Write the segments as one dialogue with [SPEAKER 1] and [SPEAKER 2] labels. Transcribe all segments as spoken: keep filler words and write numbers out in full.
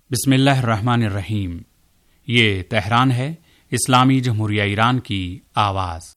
[SPEAKER 1] बिस्मिल्लाहिर्रहमानिर्रहीम। ये तेहरान है, इस्लामी जमहूरिया ईरान की आवाज़।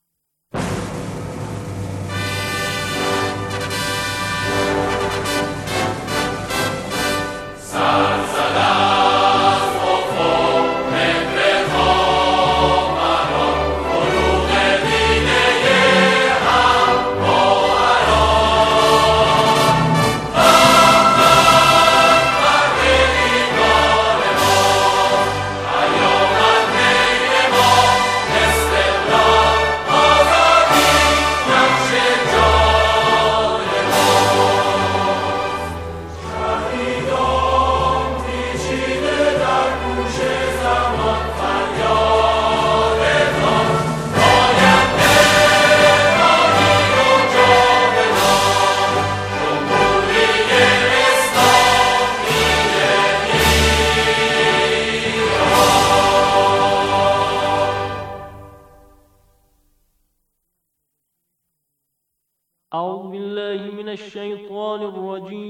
[SPEAKER 2] أعوذ بالله من الشيطان الرجيم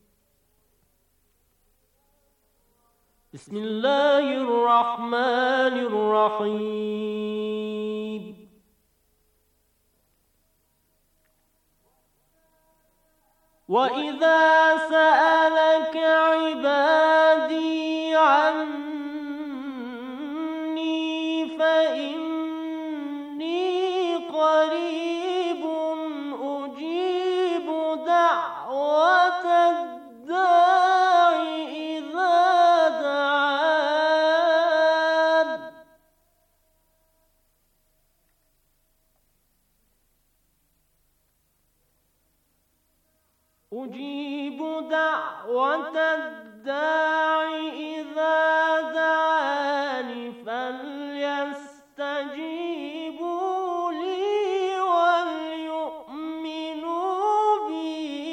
[SPEAKER 2] بسم الله الرحمن الرحيم وإذا سألك عبادي عني فإني قريب دعوة الداع إذا دعان أجيب دعوة الداع إذا دعان فليستجيبوا لي وليؤمنوا بي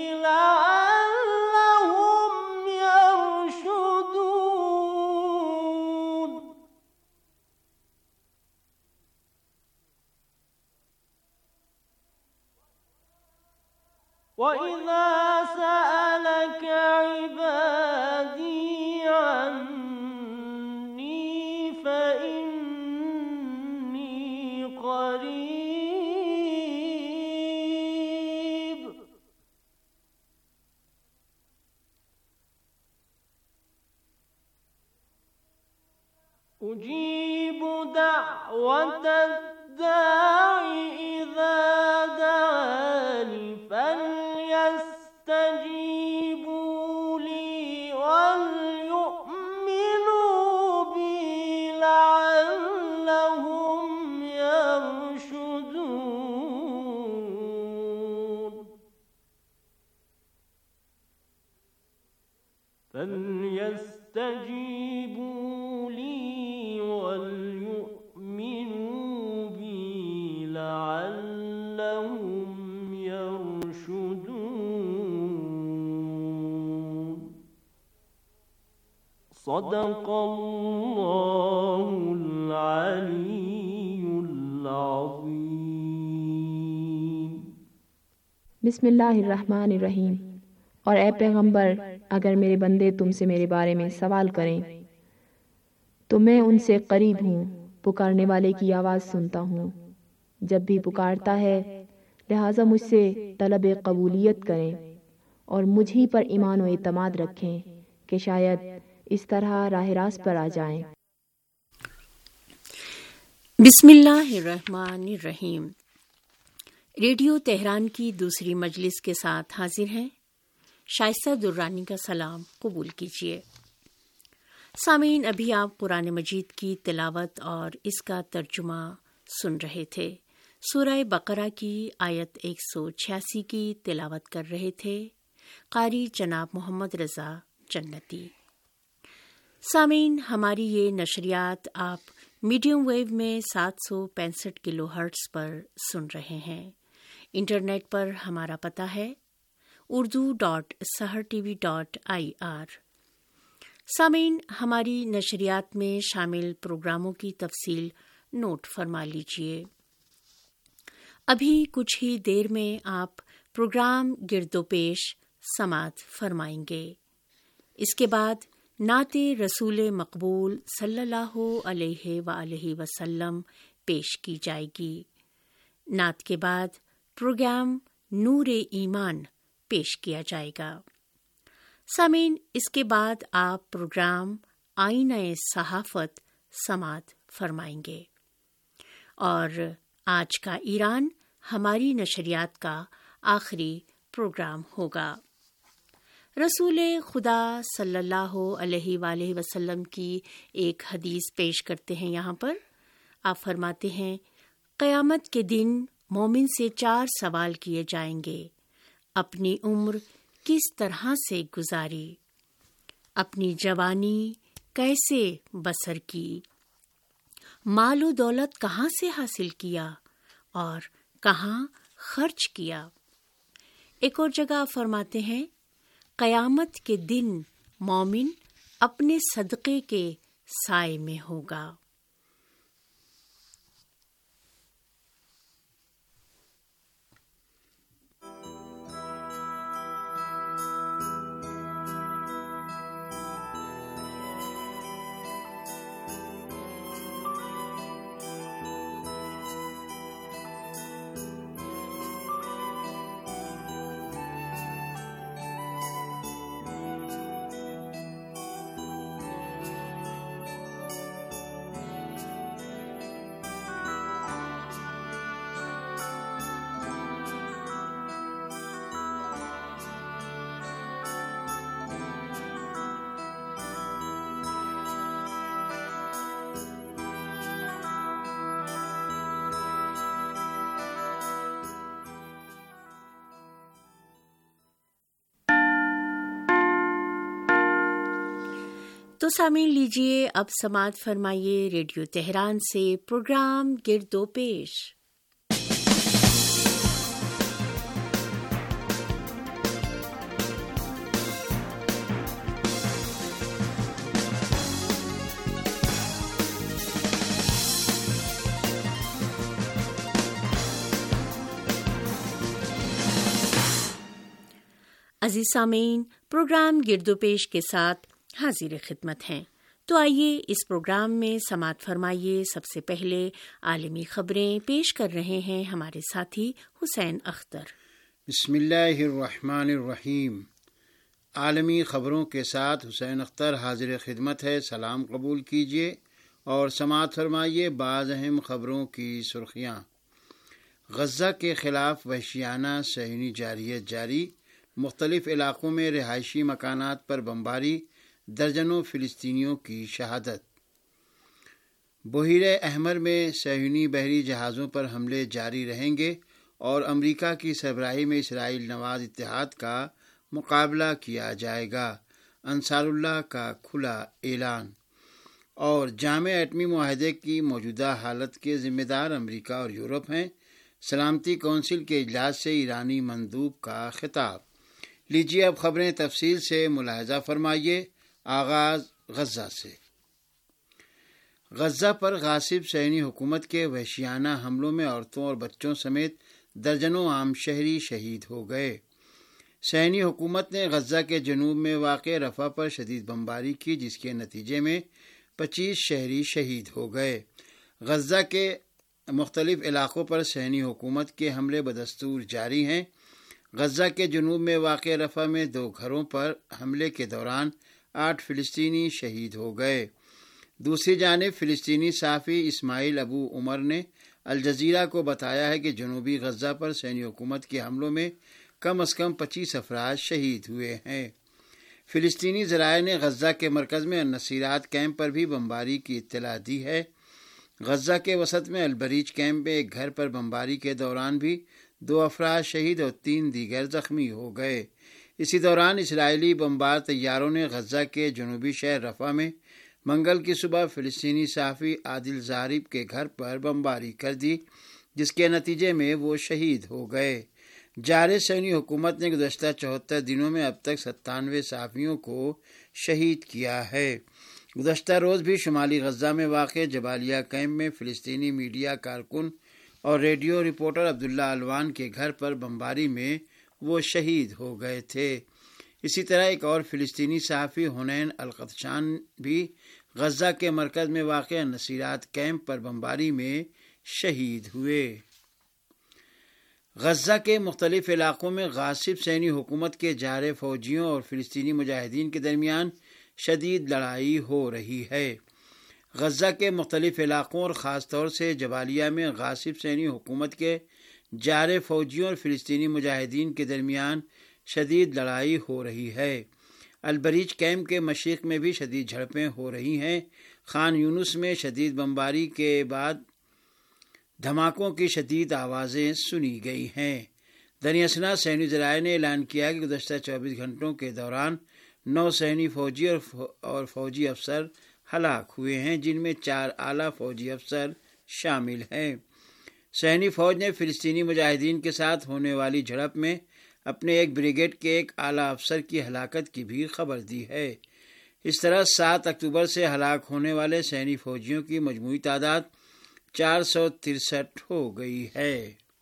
[SPEAKER 2] لعلهم يرشدون وإذا سألك عبادي عني فإني قريب أجيب دعوة الداع إذا دعان فليستجيبوا لي وليؤمنوا بي لعلهم يرشدون فليستجيبوا لي وليؤمنوا بي لعلهم يرشدون صدق الله العلي العظيم।
[SPEAKER 3] बिस्मिल्लाहिर्रहमानिर्रहीम। और ए पैगंबर, अगर मेरे बंदे तुमसे मेरे बारे में सवाल करें तो मैं उनसे करीब हूँ, पुकारने वाले की आवाज़ सुनता हूँ जब भी पुकारता है। लिहाजा मुझसे तलब कबूलियत करें और मुझ ही पर ईमान व एतमाद रखें कि शायद इस तरह राह रास्त पर आ जाएं।
[SPEAKER 4] बिस्मिल्लाहिर्रहमानिर्रहीम। रेडियो तेहरान की दूसरी मजलिस के साथ हाजिर हैं। शाइस्ता दुर्रानी का सलाम कबूल कीजिए। सामीन, अभी आप कुरान मजीद की तिलावत और इसका तर्जुमा सुन रहे थे। सूरह बकरा की आयत एक सौ छियासी की तिलावत कर रहे थे कारी जनाब मोहम्मद रज़ा जन्नती। सामीन, हमारी ये नशरियात आप मीडियम वेव में सात सौ पैंसठ किलो हर्ट्स पर सुन रहे हैं। इंटरनेट पर हमारा पता है Urdu dot Sahar TV dot I R. सामीन, हमारी नशरियात में शामिल प्रोग्रामों की तफसील नोट फरमा लीजिए। अभी कुछ ही देर में आप प्रोग्राम गिरदोपेश समात फरमाएंगे। इसके बाद نعت رسول مقبول صلی اللہ علیہ وآلہ وسلم پیش کی جائے گی۔ نعت کے بعد پروگرام نور ایمان پیش کیا جائے گا۔ سامعین، اس کے بعد آپ پروگرام آئینہ صحافت سماعت فرمائیں گے، اور آج کا ایران ہماری نشریات کا آخری پروگرام ہوگا۔ رسول خدا صلی اللہ علیہ وآلہ وسلم کی ایک حدیث پیش کرتے ہیں۔ یہاں پر آپ فرماتے ہیں، قیامت کے دن مومن سے چار سوال کیے جائیں گے: اپنی عمر کس طرح سے گزاری، اپنی جوانی کیسے بسر کی، مال و دولت کہاں سے حاصل کیا اور کہاں خرچ کیا۔ ایک اور جگہ فرماتے ہیں، قیامت کے دن مومن اپنے صدقے کے سائے میں ہوگا۔ تو سامعین، لیجیے اب سماعت فرمائیے ریڈیو تہران سے پروگرام گرد و پیش۔ عزیز سامعین، پروگرام گرد و پیش کے ساتھ حاضر خدمت ہیں۔ تو آئیے اس پروگرام میں سماعت فرمائیے۔ سب سے پہلے عالمی خبریں پیش کر رہے ہیں ہمارے ساتھی حسین اختر۔
[SPEAKER 5] بسم اللہ الرحمن الرحیم۔ عالمی خبروں کے ساتھ حسین اختر حاضر خدمت ہے۔ سلام قبول کیجیے اور سماعت فرمائیے بعض اہم خبروں کی سرخیاں۔ غزہ کے خلاف وحشیانہ صہیونی جارحیت جاری، مختلف علاقوں میں رہائشی مکانات پر بمباری، درجنوں فلسطینیوں کی شہادت۔ بحیرہ احمر میں صہیونی بحری جہازوں پر حملے جاری رہیں گے اور امریکہ کی سربراہی میں اسرائیل نواز اتحاد کا مقابلہ کیا جائے گا، انصار اللہ کا کھلا اعلان۔ اور جامع ایٹمی معاہدے کی موجودہ حالت کے ذمہ دار امریکہ اور یورپ ہیں، سلامتی کونسل کے اجلاس سے ایرانی مندوب کا خطاب۔ لیجیے اب خبریں تفصیل سے ملاحظہ فرمائیے۔ آغاز غزہ سے۔ غزہ پر غاصب صہیونی حکومت کے وحشیانہ حملوں میں عورتوں اور بچوں سمیت درجنوں عام شہری شہید ہو گئے۔ صہیونی حکومت نے غزہ کے جنوب میں واقع رفح پر شدید بمباری کی، جس کے نتیجے میں پچیس شہری شہید ہو گئے۔ غزہ کے مختلف علاقوں پر صہیونی حکومت کے حملے بدستور جاری ہیں۔ غزہ کے جنوب میں واقع رفح میں دو گھروں پر حملے کے دوران آٹھ فلسطینی شہید ہو گئے۔ دوسری جانب فلسطینی صحافی اسماعیل ابو عمر نے الجزیرہ کو بتایا ہے کہ جنوبی غزہ پر صہیونی حکومت کے حملوں میں کم از کم پچیس افراد شہید ہوئے ہیں۔ فلسطینی ذرائع نے غزہ کے مرکز میں النصیرات کیمپ پر بھی بمباری کی اطلاع دی ہے۔ غزہ کے وسط میں البریج کیمپ میں ایک گھر پر بمباری کے دوران بھی دو افراد شہید اور تین دیگر زخمی ہو گئے۔ اسی دوران اسرائیلی بمبار طیاروں نے غزہ کے جنوبی شہر رفح میں منگل کی صبح فلسطینی صحافی عادل زارب کے گھر پر بمباری کر دی، جس کے نتیجے میں وہ شہید ہو گئے۔ جارح صہیونی حکومت نے گزشتہ چوہتر دنوں میں اب تک ستانوے صحافیوں کو شہید کیا ہے۔ گزشتہ روز بھی شمالی غزہ میں واقع جبالیہ کیمپ میں فلسطینی میڈیا کارکن اور ریڈیو رپورٹر عبداللہ الوان کے گھر پر بمباری میں وہ شہید ہو گئے تھے۔ اسی طرح ایک اور فلسطینی صحافی حنین القدشان بھی غزہ کے مرکز میں واقع نصیرات کیمپ پر بمباری میں شہید ہوئے۔ غزہ کے مختلف علاقوں میں غاصب صہیونی حکومت کے جارح فوجیوں اور فلسطینی مجاہدین کے درمیان شدید لڑائی ہو رہی ہے۔ غزہ کے مختلف علاقوں اور خاص طور سے جبالیہ میں غاصب صہیونی حکومت کے جارح فوجیوں اور فلسطینی مجاہدین کے درمیان شدید لڑائی ہو رہی ہے۔ البریج کیمپ کے مشرق میں بھی شدید جھڑپیں ہو رہی ہیں۔ خان یونس میں شدید بمباری کے بعد دھماکوں کی شدید آوازیں سنی گئی ہیں۔ دریاسنا صہیونی ذرائع نے اعلان کیا کہ گزشتہ چوبیس گھنٹوں کے دوران نو صہیونی فوجی اور فوجی افسر ہلاک ہوئے ہیں، جن میں چار اعلیٰ فوجی افسر شامل ہیں۔ صہیونی فوج نے فلسطینی مجاہدین کے ساتھ ہونے والی جھڑپ میں اپنے ایک بریگیڈ کے ایک اعلیٰ افسر کی ہلاکت کی بھی خبر دی ہے۔ اس طرح سات اکتوبر سے ہلاک ہونے والے صہیونی فوجیوں کی مجموعی تعداد چار سو ترسٹھ ہو گئی ہے۔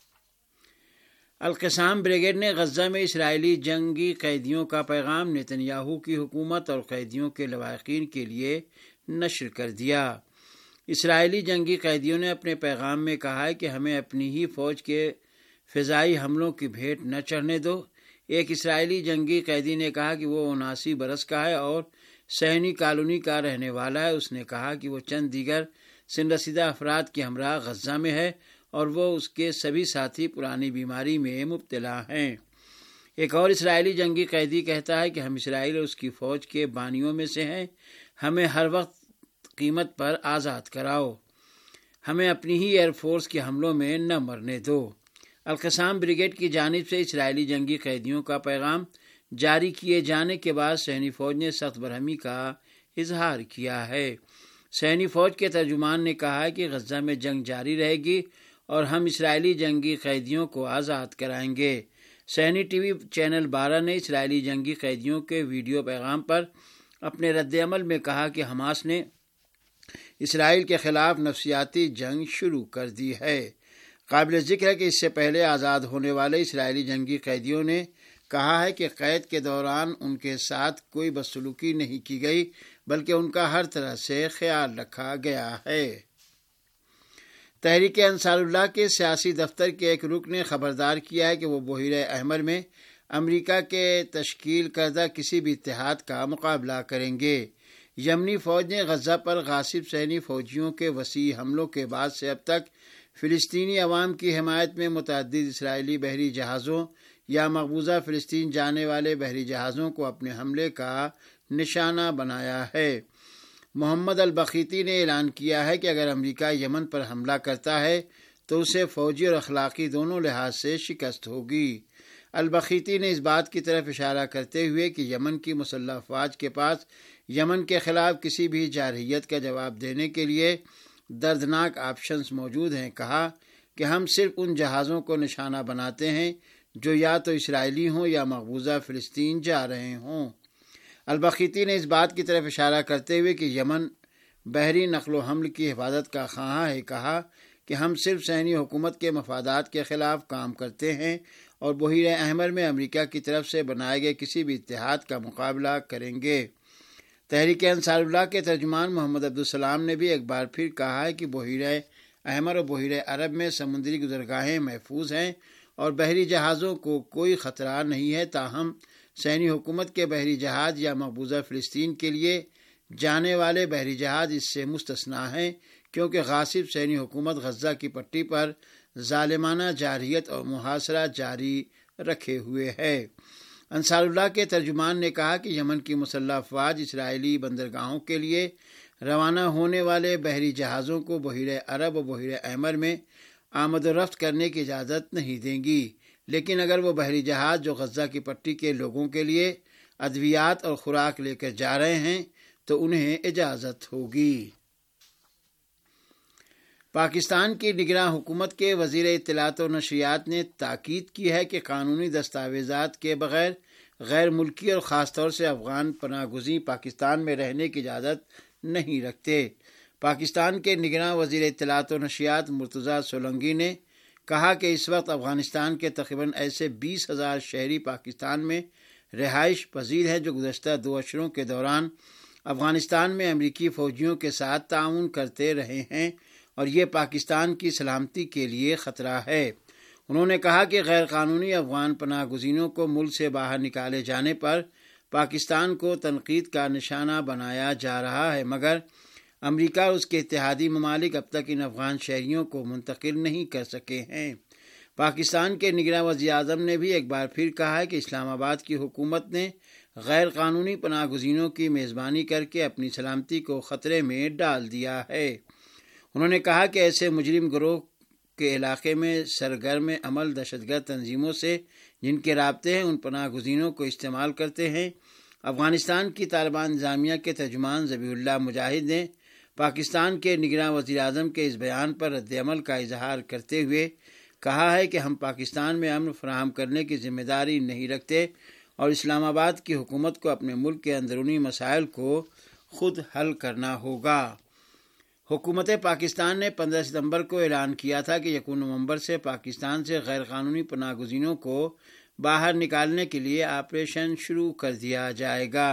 [SPEAKER 5] القسام بریگیڈ نے غزہ میں اسرائیلی جنگی قیدیوں کا پیغام نیتن یاہو کی حکومت اور قیدیوں کے لواحقین کے لیے نشر کر دیا۔ اسرائیلی جنگی قیدیوں نے اپنے پیغام میں کہا ہے کہ ہمیں اپنی ہی فوج کے فضائی حملوں کی بھیٹ نہ چڑھنے دو۔ ایک اسرائیلی جنگی قیدی نے کہا کہ وہ اناسی برس کا ہے اور صہیونی کالونی کا رہنے والا ہے۔ اس نے کہا کہ وہ چند دیگر سن رسیدہ افراد کے ہمراہ غزہ میں ہے اور وہ اس کے سبھی ساتھی پرانی بیماری میں مبتلا ہیں۔ ایک اور اسرائیلی جنگی قیدی کہتا ہے کہ ہم اسرائیل اور اس کی فوج کے بانیوں میں سے ہیں، ہمیں ہر وقت قیمت پر آزاد کراؤ، ہمیں اپنی ہی ایئر فورس کے حملوں میں نہ مرنے دو۔ القسام بریگیڈ کی جانب سے اسرائیلی جنگی قیدیوں کا پیغام جاری کیے جانے کے بعد صہیونی فوج نے سخت برہمی کا اظہار کیا ہے۔ صہیونی فوج کے ترجمان نے کہا ہے کہ غزہ میں جنگ جاری رہے گی اور ہم اسرائیلی جنگی قیدیوں کو آزاد کرائیں گے۔ صہیونی ٹی وی چینل بارہ نے اسرائیلی جنگی قیدیوں کے ویڈیو پیغام پر اپنے رد عمل میں کہا کہ حماس نے اسرائیل کے خلاف نفسیاتی جنگ شروع کر دی ہے۔ قابل ذکر ہے کہ اس سے پہلے آزاد ہونے والے اسرائیلی جنگی قیدیوں نے کہا ہے کہ قید کے دوران ان کے ساتھ کوئی بدسلوکی نہیں کی گئی بلکہ ان کا ہر طرح سے خیال رکھا گیا ہے۔ تحریک انصار اللہ کے سیاسی دفتر کے ایک رکن نے خبردار کیا ہے کہ وہ بحیرہ احمر میں امریکہ کے تشکیل کردہ کسی بھی اتحاد کا مقابلہ کریں گے۔ یمنی فوج نے غزہ پر غاصب صہیونی فوجیوں کے وسیع حملوں کے بعد سے اب تک فلسطینی عوام کی حمایت میں متعدد اسرائیلی بحری جہازوں یا مقبوضہ فلسطین جانے والے بحری جہازوں کو اپنے حملے کا نشانہ بنایا ہے۔ محمد البخیتی نے اعلان کیا ہے کہ اگر امریکہ یمن پر حملہ کرتا ہے تو اسے فوجی اور اخلاقی دونوں لحاظ سے شکست ہوگی۔ البخیتی نے اس بات کی طرف اشارہ کرتے ہوئے کہ یمن کی مسلح افواج کے پاس یمن کے خلاف کسی بھی جارحیت کا جواب دینے کے لیے دردناک آپشنز موجود ہیں، کہا کہ ہم صرف ان جہازوں کو نشانہ بناتے ہیں جو یا تو اسرائیلی ہوں یا مقبوضہ فلسطین جا رہے ہوں۔ البخیتی نے اس بات کی طرف اشارہ کرتے ہوئے کہ یمن بحری نقل و حمل کی حفاظت کا خواہاں ہے، کہا کہ ہم صرف صہیونی حکومت کے مفادات کے خلاف کام کرتے ہیں اور بحیرہ احمر میں امریکہ کی طرف سے بنائے گئے کسی بھی اتحاد کا مقابلہ کریں گے۔ تحریک انصار اللہ کے ترجمان محمد عبدالسلام نے بھی ایک بار پھر کہا ہے کہ بحیرہ احمر اور بحیرہ عرب میں سمندری گزرگاہیں محفوظ ہیں اور بحری جہازوں کو کوئی خطرہ نہیں ہے، تاہم صہیونی حکومت کے بحری جہاز یا مقبوضہ فلسطین کے لیے جانے والے بحری جہاز اس سے مستثنیٰ ہیں، کیونکہ غاصب صہیونی حکومت غزہ کی پٹی پر ظالمانہ جارحیت اور محاصرہ جاری رکھے ہوئے ہے۔ انصار اللہ کے ترجمان نے کہا کہ یمن کی مسلح افواج اسرائیلی بندرگاہوں کے لیے روانہ ہونے والے بحری جہازوں کو بحیرہ عرب اور بحیرہ احمر میں آمد و رفت کرنے کی اجازت نہیں دیں گی، لیکن اگر وہ بحری جہاز جو غزہ کی پٹی کے لوگوں کے لیے ادویات اور خوراک لے کر جا رہے ہیں تو انہیں اجازت ہوگی۔ پاکستان کی نگراں حکومت کے وزیر اطلاعات و نشریات نے تاکید کی ہے کہ قانونی دستاویزات کے بغیر غیر ملکی اور خاص طور سے افغان پناہ گزین پاکستان میں رہنے کی اجازت نہیں رکھتے۔ پاکستان کے نگراں وزیر اطلاعات و نشریات مرتضیٰ سولنگی نے کہا کہ اس وقت افغانستان کے تقریباً ایسے بیس ہزار شہری پاکستان میں رہائش پذیر ہے جو گزشتہ دو اشروں کے دوران افغانستان میں امریکی فوجیوں کے ساتھ تعاون کرتے رہے ہیں اور یہ پاکستان کی سلامتی کے لیے خطرہ ہے۔ انہوں نے کہا کہ غیر قانونی افغان پناہ گزینوں کو ملک سے باہر نکالے جانے پر پاکستان کو تنقید کا نشانہ بنایا جا رہا ہے، مگر امریکہ اور اس کے اتحادی ممالک اب تک ان افغان شہریوں کو منتقل نہیں کر سکے ہیں۔ پاکستان کے نگراں وزیر اعظم نے بھی ایک بار پھر کہا ہے کہ اسلام آباد کی حکومت نے غیر قانونی پناہ گزینوں کی میزبانی کر کے اپنی سلامتی کو خطرے میں ڈال دیا ہے۔ انہوں نے کہا کہ ایسے مجرم گروہ کے علاقے میں سرگرم عمل دہشت گرد تنظیموں سے جن کے رابطے ہیں ان پناہ گزینوں کو استعمال کرتے ہیں۔ افغانستان کی طالبان انتظامیہ کے ترجمان ذبیح اللہ مجاہد نے پاکستان کے نگراں وزیر اعظم کے اس بیان پر رد عمل کا اظہار کرتے ہوئے کہا ہے کہ ہم پاکستان میں امن فراہم کرنے کی ذمہ داری نہیں رکھتے اور اسلام آباد کی حکومت کو اپنے ملک کے اندرونی مسائل کو خود حل کرنا ہوگا۔ حکومت پاکستان نے پندرہ ستمبر کو اعلان کیا تھا کہ یکم نومبر سے پاکستان سے غیر قانونی پناہ گزینوں کو باہر نکالنے کے لیے آپریشن شروع کر دیا جائے گا۔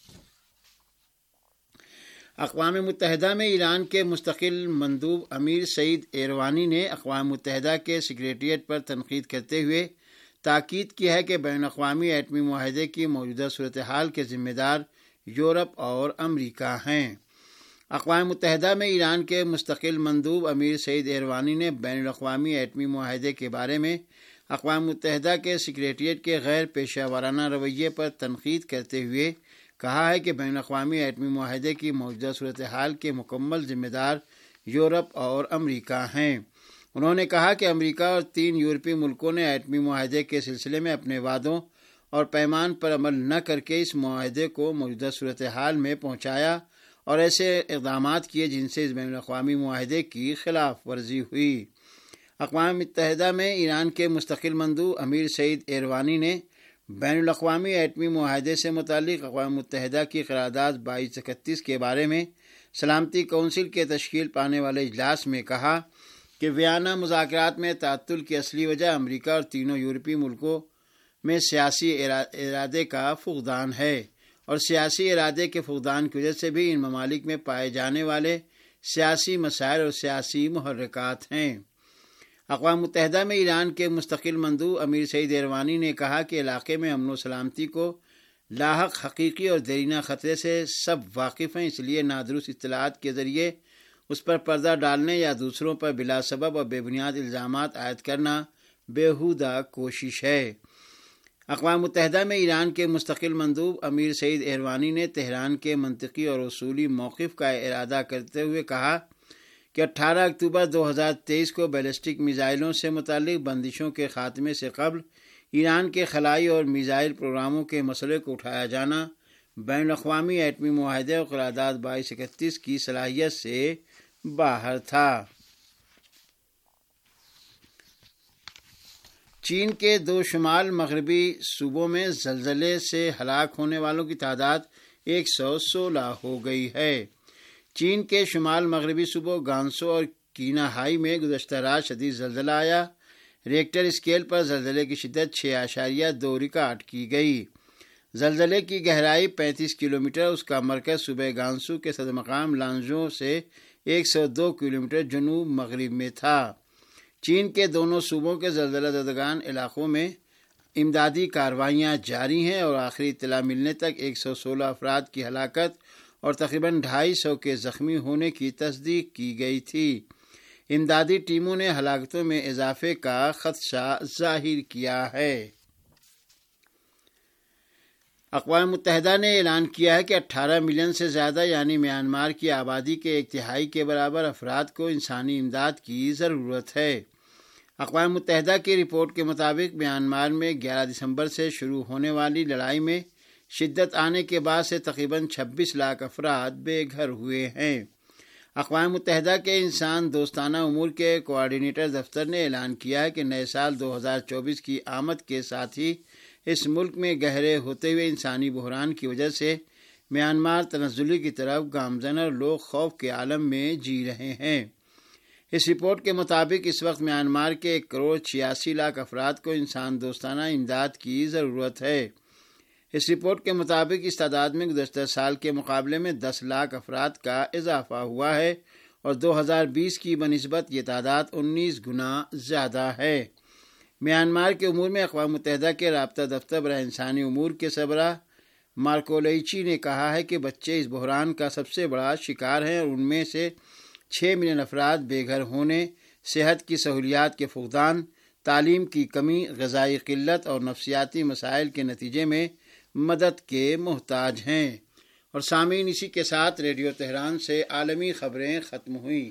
[SPEAKER 5] اقوام متحدہ میں ایران کے مستقل مندوب امیر سعید ایروانی نے اقوام متحدہ کے سیکریٹریٹ پر تنقید کرتے ہوئے تاکید کی ہے کہ بین الاقوامی ایٹمی معاہدے کی موجودہ صورتحال کے ذمہ دار یورپ اور امریکہ ہیں۔ اقوام متحدہ میں ایران کے مستقل مندوب امیر سعید ایروانی نے بین الاقوامی ایٹمی معاہدے کے بارے میں اقوام متحدہ کے سیکریٹریٹ کے غیر پیشہ ورانہ رویے پر تنقید کرتے ہوئے کہا ہے کہ بین الاقوامی ایٹمی معاہدے کی موجودہ صورتحال کے مکمل ذمہ دار یورپ اور امریکہ ہیں۔ انہوں نے کہا کہ امریکہ اور تین یورپی ملکوں نے ایٹمی معاہدے کے سلسلے میں اپنے وعدوں اور پیمان پر عمل نہ کر کے اس معاہدے کو موجودہ صورتحال میں پہنچایا اور ایسے اقدامات کیے جن سے اس بین الاقوامی معاہدے کی خلاف ورزی ہوئی۔ اقوام متحدہ میں ایران کے مستقل مندوب امیر سعید ایروانی نے بین الاقوامی ایٹمی معاہدے سے متعلق اقوام متحدہ کی قرارداد بائیس اکتیس کے بارے میں سلامتی کونسل کے تشکیل پانے والے اجلاس میں کہا کہ ویانا مذاکرات میں تعطل کی اصلی وجہ امریکہ اور تینوں یورپی ملکوں میں سیاسی ارادے کا فقدان ہے اور سیاسی ارادے کے فقدان کی وجہ سے بھی ان ممالک میں پائے جانے والے سیاسی مسائل اور سیاسی محرکات ہیں۔ اقوام متحدہ میں ایران کے مستقل مندوب امیر سعید ایروانی نے کہا کہ علاقے میں امن و سلامتی کو لاحق حقیقی اور دیرینہ خطرے سے سب واقف ہیں، اس لیے نادرست اطلاعات کے ذریعے اس پر پردہ ڈالنے یا دوسروں پر بلا سبب اور بے بنیاد الزامات عائد کرنا بیہودہ کوشش ہے۔ اقوام متحدہ میں ایران کے مستقل مندوب امیر سعید ایروانی نے تہران کے منطقی اور اصولی موقف کا ارادہ کرتے ہوئے کہا کہ اٹھارہ اکتوبر دو ہزار تیئیس کو بیلسٹک میزائلوں سے متعلق بندشوں کے خاتمے سے قبل ایران کے خلائی اور میزائل پروگراموں کے مسئلے کو اٹھایا جانا بین الاقوامی ایٹمی معاہدے اور قرارداد بائیس اکتیس کی صلاحیت سے باہر تھا۔ چین کے دو شمال مغربی صوبوں میں زلزلے سے ہلاک ہونے والوں کی تعداد ایک سو سولہ ہو گئی ہے۔ چین کے شمال مغربی صوبوں گانسو اور کیناہائی میں گزشتہ رات شدید زلزلہ آیا۔ ریکٹر اسکیل پر زلزلے کی شدت چھ اشاریہ دو ریکارڈ کی گئی۔ زلزلے کی گہرائی پینتیس کلومیٹر، اس کا مرکز صوبہ گانسو کے صدر مقام لانزھو سے ایک سو دو کلومیٹر جنوب مغرب میں تھا۔ چین کے دونوں صوبوں کے زلزلہ زدگان علاقوں میں امدادی کارروائیاں جاری ہیں اور آخری اطلاع ملنے تک ایک سو سولہ افراد کی ہلاکت اور تقریباً ڈھائی سو کے زخمی ہونے کی تصدیق کی گئی تھی۔ امدادی ٹیموں نے ہلاکتوں میں اضافے کا خدشہ ظاہر کیا ہے۔ اقوام متحدہ نے اعلان کیا ہے کہ اٹھارہ ملین سے زیادہ یعنی میانمار کی آبادی کے ایک تہائی کے برابر افراد کو انسانی امداد کی ضرورت ہے۔ اقوام متحدہ کی رپورٹ کے مطابق میانمار میں گیارہ دسمبر سے شروع ہونے والی لڑائی میں شدت آنے کے بعد سے تقریباً چھبیس لاکھ افراد بے گھر ہوئے ہیں۔ اقوام متحدہ کے انسان دوستانہ امور کے کوآرڈینیٹر دفتر نے اعلان کیا ہے کہ نئے سال دو ہزار چوبیس کی آمد کے ساتھ ہی اس ملک میں گہرے ہوتے ہوئے انسانی بحران کی وجہ سے میانمار تنزلی کی طرف گامزن اور لوگ خوف کے عالم میں جی رہے ہیں۔ اس رپورٹ کے مطابق اس وقت میانمار کے ایک کروڑ چھیاسی لاکھ افراد کو انسان دوستانہ امداد کی ضرورت ہے۔ اس رپورٹ کے مطابق اس تعداد میں گزشتہ سال کے مقابلے میں دس لاکھ افراد کا اضافہ ہوا ہے اور دو ہزار بیس کی بنسبت یہ تعداد انیس گنا زیادہ ہے۔ میانمار کے امور میں اقوام متحدہ کے رابطہ دفتر برائے انسانی امور کے سربراہ مارکولیچی نے کہا ہے کہ بچے اس بحران کا سب سے بڑا شکار ہیں اور ان میں سے چھ ملین افراد بے گھر ہونے، صحت کی سہولیات کے فقدان، تعلیم کی کمی، غذائی قلت اور نفسیاتی مسائل کے نتیجے میں مدد کے محتاج ہیں۔ اور سامعین، اسی کے ساتھ ریڈیو تہران سے عالمی خبریں ختم ہوئیں۔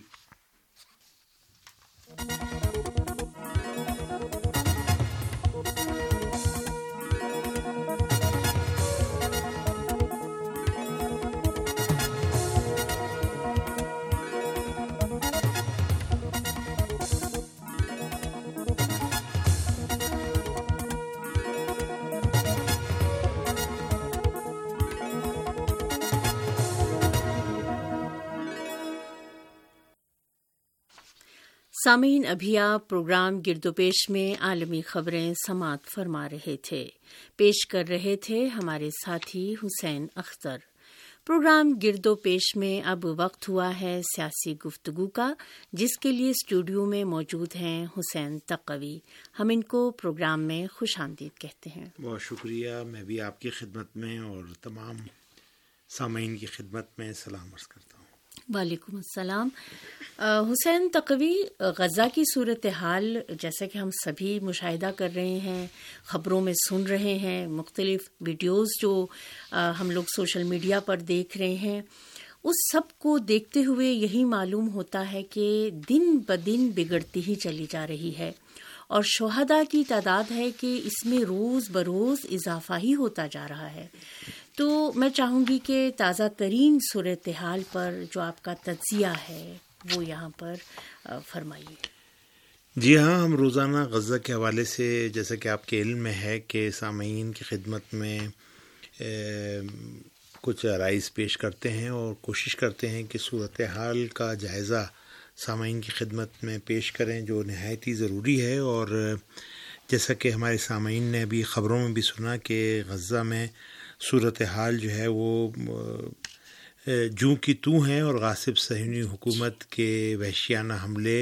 [SPEAKER 4] سامعین، ابھی آپ پروگرام گرد و پیش میں عالمی خبریں سماعت فرما رہے تھے۔ پیش کر رہے تھے ہمارے ساتھی حسین اختر۔ پروگرام گرد و پیش میں اب وقت ہوا ہے سیاسی گفتگو کا، جس کے لیے اسٹوڈیو میں موجود ہیں حسین تقوی۔ ہم ان کو پروگرام میں خوش آمدید کہتے ہیں۔
[SPEAKER 6] بہت شکریہ۔ میں بھی آپ کی خدمت میں اور تمام سامعین کی خدمت میں سلام عرض کرتا ہوں۔
[SPEAKER 4] وعلیکم السلام۔ حسین تقوی، غزہ کی صورتحال جیسا کہ ہم سبھی مشاہدہ کر رہے ہیں، خبروں میں سن رہے ہیں، مختلف ویڈیوز جو ہم لوگ سوشل میڈیا پر دیکھ رہے ہیں، اس سب کو دیکھتے ہوئے یہی معلوم ہوتا ہے کہ دن بدن بگڑتی ہی چلی جا رہی ہے اور شہداء کی تعداد ہے کہ اس میں روز بروز اضافہ ہی ہوتا جا رہا ہے۔ تو میں چاہوں گی کہ تازہ ترین صورتحال پر جو آپ کا تجزیہ ہے وہ یہاں پر فرمائیے۔
[SPEAKER 6] جی ہاں، ہم روزانہ غزہ کے حوالے سے، جیسا کہ آپ کے علم میں ہے کہ سامعین کی خدمت میں کچھ آرائز پیش کرتے ہیں اور کوشش کرتے ہیں کہ صورتحال کا جائزہ سامعین کی خدمت میں پیش کریں، جو نہایت ہی ضروری ہے۔ اور جیسا کہ ہمارے سامعین نے ابھی خبروں میں بھی سنا کہ غزہ میں صورتحال جو ہے وہ جوں کی توں ہیں اور غاصب صہیونی حکومت کے وحشیانہ حملے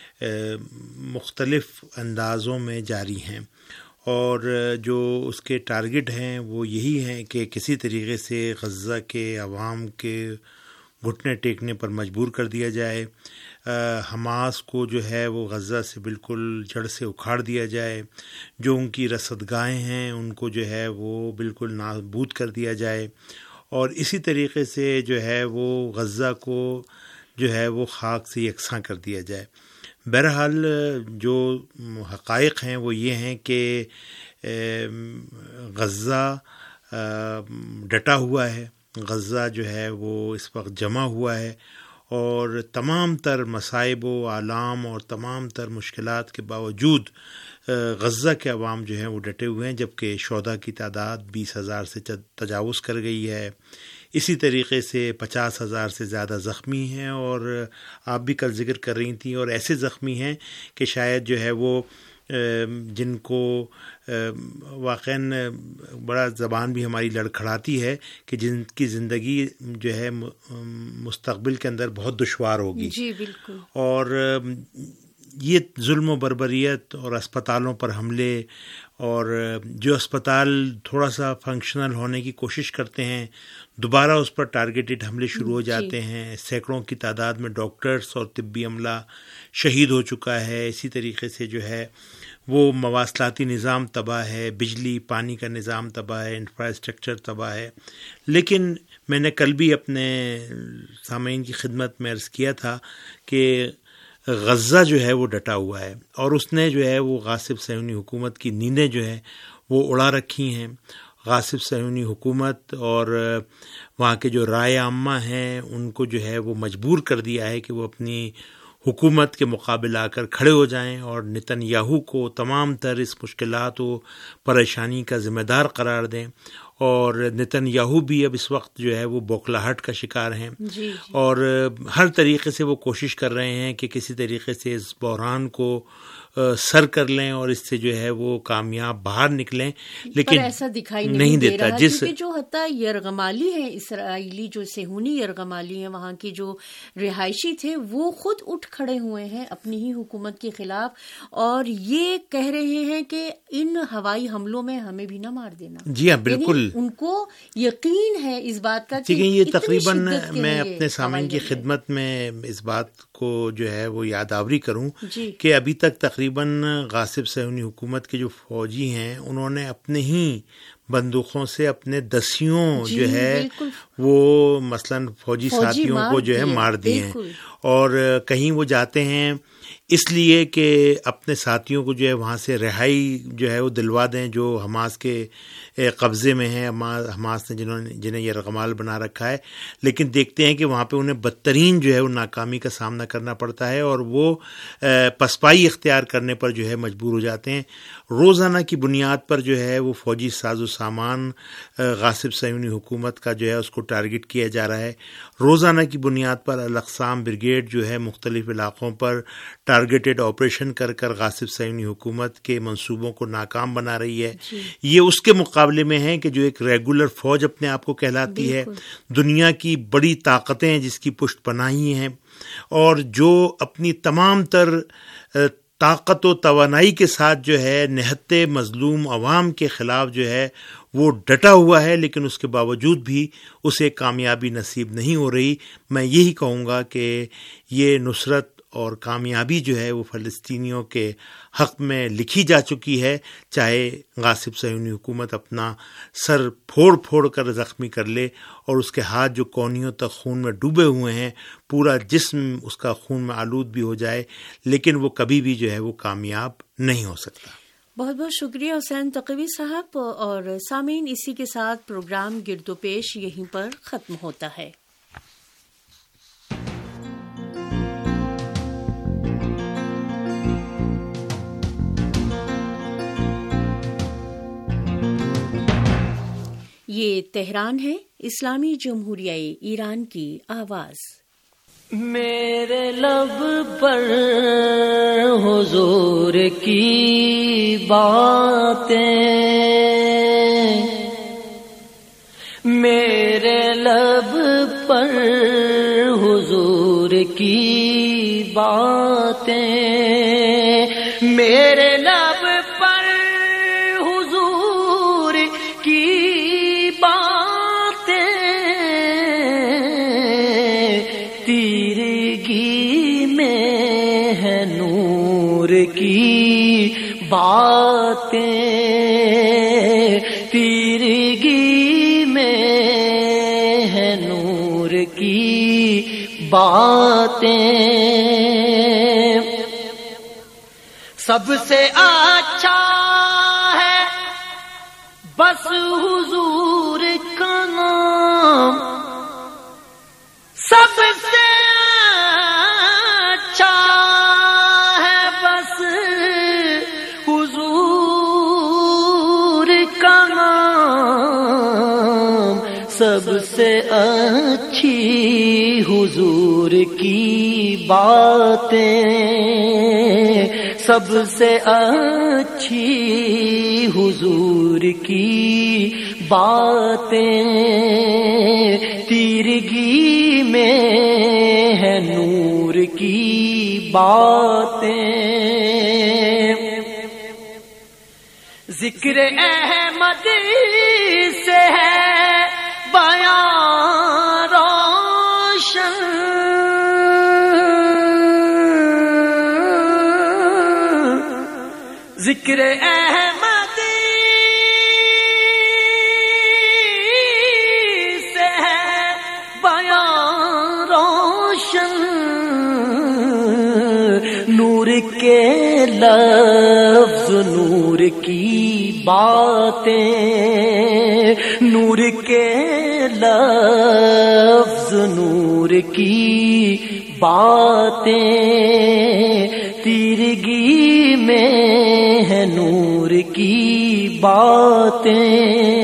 [SPEAKER 6] مختلف اندازوں میں جاری ہیں، اور جو اس کے ٹارگٹ ہیں وہ یہی ہیں کہ کسی طریقے سے غزہ کے عوام کے گھٹنے ٹیکنے پر مجبور کر دیا جائے، حماس کو جو ہے وہ غزہ سے بالکل جڑ سے اکھاڑ دیا جائے، جو ان کی رصدگاہیں ہیں ان کو جو ہے وہ بالکل نابود کر دیا جائے، اور اسی طریقے سے جو ہے وہ غزہ کو جو ہے وہ خاک سے یکساں کر دیا جائے۔ بہرحال جو حقائق ہیں وہ یہ ہیں کہ غزہ ڈٹا ہوا ہے، غزہ جو ہے وہ اس وقت جمع ہوا ہے، اور تمام تر مصائب و آلام اور تمام تر مشکلات کے باوجود غزہ کے عوام جو ہیں وہ ڈٹے ہوئے ہیں، جبکہ شہداء کی تعداد بیس ہزار سے تجاوز کر گئی ہے۔ اسی طریقے سے پچاس ہزار سے زیادہ زخمی ہیں، اور آپ بھی کل ذکر کر رہی تھیں، اور ایسے زخمی ہیں کہ شاید جو ہے وہ جن کو واقعاً بڑا زبان بھی ہماری لڑکھڑاتی ہے کہ جن کی زندگی جو ہے مستقبل کے اندر بہت دشوار ہوگی۔
[SPEAKER 4] جی بالکل۔
[SPEAKER 6] اور یہ ظلم و بربریت اور اسپتالوں پر حملے، اور جو اسپتال تھوڑا سا فنکشنل ہونے کی کوشش کرتے ہیں دوبارہ اس پر ٹارگیٹڈ حملے شروع ہو جاتے ہیں، سینکڑوں کی تعداد میں ڈاکٹرز اور طبی عملہ شہید ہو چکا ہے۔ اسی طریقے سے جو ہے وہ مواصلاتی نظام تباہ ہے، بجلی پانی کا نظام تباہ ہے، انفراسٹرکچر تباہ ہے۔ لیکن میں نے کل بھی اپنے سامعین کی خدمت میں عرض کیا تھا کہ غزہ جو ہے وہ ڈٹا ہوا ہے، اور اس نے جو ہے وہ غاصب صہیونی حکومت کی نیندیں جو ہے وہ اڑا رکھی ہیں۔ غاصب صہیونی حکومت اور وہاں کے جو رائے عامہ ہیں ان کو جو ہے وہ مجبور کر دیا ہے کہ وہ اپنی حکومت کے مقابل آ کر کھڑے ہو جائیں، اور نتن یاہو کو تمام تر اس مشکلات و پریشانی کا ذمہ دار قرار دیں۔ اور نتن یاہو بھی اب اس وقت جو ہے وہ بوکھلاہٹ کا شکار ہیں،
[SPEAKER 4] جی جی۔
[SPEAKER 6] اور ہر طریقے سے وہ کوشش کر رہے ہیں کہ کسی طریقے سے اس بحران کو سر کر لیں اور اس سے جو ہے وہ کامیاب باہر نکلیں، لیکن
[SPEAKER 4] ایسا دکھائی نہیں,
[SPEAKER 6] نہیں
[SPEAKER 4] دے
[SPEAKER 6] دیتا.
[SPEAKER 4] رہا
[SPEAKER 6] جس
[SPEAKER 4] جو حتیٰ یرغمالی ہیں، اسرائیلی جو صہیونی یرغمالی ہیں، وہاں کی جو رہائشی تھے، وہ خود اٹھ کھڑے ہوئے ہیں اپنی ہی حکومت کے خلاف، اور یہ کہہ رہے ہیں کہ ان ہوائی حملوں میں ہمیں بھی نہ مار دینا.
[SPEAKER 6] جی ہاں بالکل،
[SPEAKER 4] یعنی ان کو یقین ہے اس بات کا کہ
[SPEAKER 6] یہ تقریباً میں اپنے سامعین کی خدمت میں اس بات کو جو ہے وہ یادآوری کروں
[SPEAKER 4] جی. کہ
[SPEAKER 6] ابھی تک تقریباً غاصب صہیونی حکومت کے جو فوجی ہیں انہوں نے اپنے ہی بندوقوں سے اپنے دسیوں
[SPEAKER 4] جی
[SPEAKER 6] جو ہے
[SPEAKER 4] بالکل.
[SPEAKER 6] وہ مثلاً فوجی, فوجی ساتھیوں کو جو ہے مار دیے ہیں، اور کہیں وہ جاتے ہیں اس لیے کہ اپنے ساتھیوں کو جو ہے وہاں سے رہائی جو ہے وہ دلوا دیں جو حماس کے قبضے میں ہیں، حماس نے جنہوں نے جنہیں یہ یرغمال بنا رکھا ہے. لیکن دیکھتے ہیں کہ وہاں پہ انہیں بدترین جو ہے وہ ناکامی کا سامنا کرنا پڑتا ہے اور وہ پسپائی اختیار کرنے پر جو ہے مجبور ہو جاتے ہیں. روزانہ کی بنیاد پر جو ہے وہ فوجی ساز و سامان غاصب صہیونی حکومت کا جو ہے اس کو ٹارگٹ کیا جا رہا ہے. روزانہ کی بنیاد پر الاقسام بریگیڈ جو ہے مختلف علاقوں پر ٹارگیٹڈ آپریشن کر کر غاصب صہیونی حکومت کے منصوبوں کو ناکام بنا رہی ہے. یہ اس کے مقابلے میں ہے کہ جو ایک ریگولر فوج اپنے آپ کو کہلاتی ہے، دنیا کی بڑی طاقتیں جس کی پشت پناہی ہیں، اور جو اپنی تمام تر طاقت و توانائی کے ساتھ جو ہے نہتے مظلوم عوام کے خلاف جو ہے وہ ڈٹا ہوا ہے، لیکن اس کے باوجود بھی اسے کامیابی نصیب نہیں ہو رہی. میں یہی کہوں گا کہ یہ نصرت اور کامیابی جو ہے وہ فلسطینیوں کے حق میں لکھی جا چکی ہے، چاہے غاصب صہیونی حکومت اپنا سر پھوڑ پھوڑ کر زخمی کر لے اور اس کے ہاتھ جو کونیوں تک خون میں ڈوبے ہوئے ہیں پورا جسم اس کا خون میں آلود بھی ہو جائے، لیکن وہ کبھی بھی جو ہے وہ کامیاب نہیں ہو سکتا.
[SPEAKER 4] بہت بہت شکریہ حسین تقوی صاحب. اور سامعین، اسی کے ساتھ پروگرام گرد و پیش یہیں پر ختم ہوتا ہے. یہ تہران ہے، اسلامی جمہوریہ ایران کی آواز.
[SPEAKER 2] میرے لب پر حضور کی باتیں، میرے لب پر حضور کی باتیں، میرے لب پر حضور کی باتیں، تیرگی میں ہے نور کی باتیں، تیرگی میں ہے نور کی باتیں. سب سے اچھا ہے بس حضور کا نام، سب سے اچھا ہے بس حضور کا نام، سب سے اچھی حضور کی باتیں، سب سے اچھی حضور کی باتیں، تیرگی میں ہے نور کی باتیں. ذکر احمد سے ہے بیان روشن، ذکر احمد سے ہے بیان روشن، نور کے لفظ نور کی باتیں، نور کے لفظ نور کی باتیں، تیرگی میں ہے نور کی باتیں.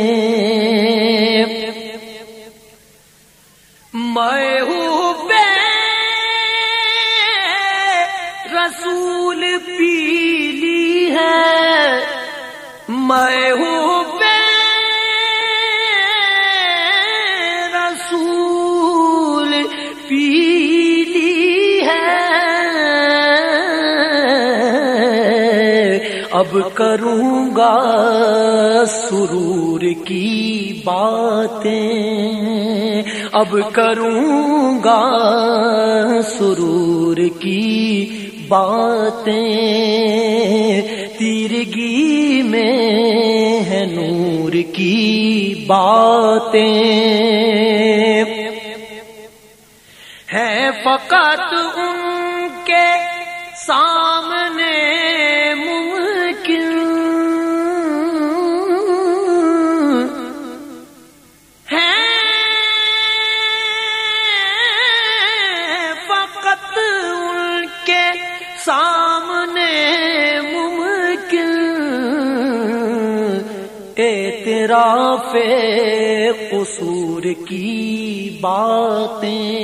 [SPEAKER 2] میں ہوں بے رسول پیر میں ہوں بے رسول پیلی ہے، اب کروں گا سرور کی باتیں، اب کروں گا سرور کی باتیں، تیرگی میں ہے نور کی باتیں، ہے فقط ان کے سامنے ممکن، ہے فقط ان کے سامنے ممکن، اعتراف قصور کی باتیں،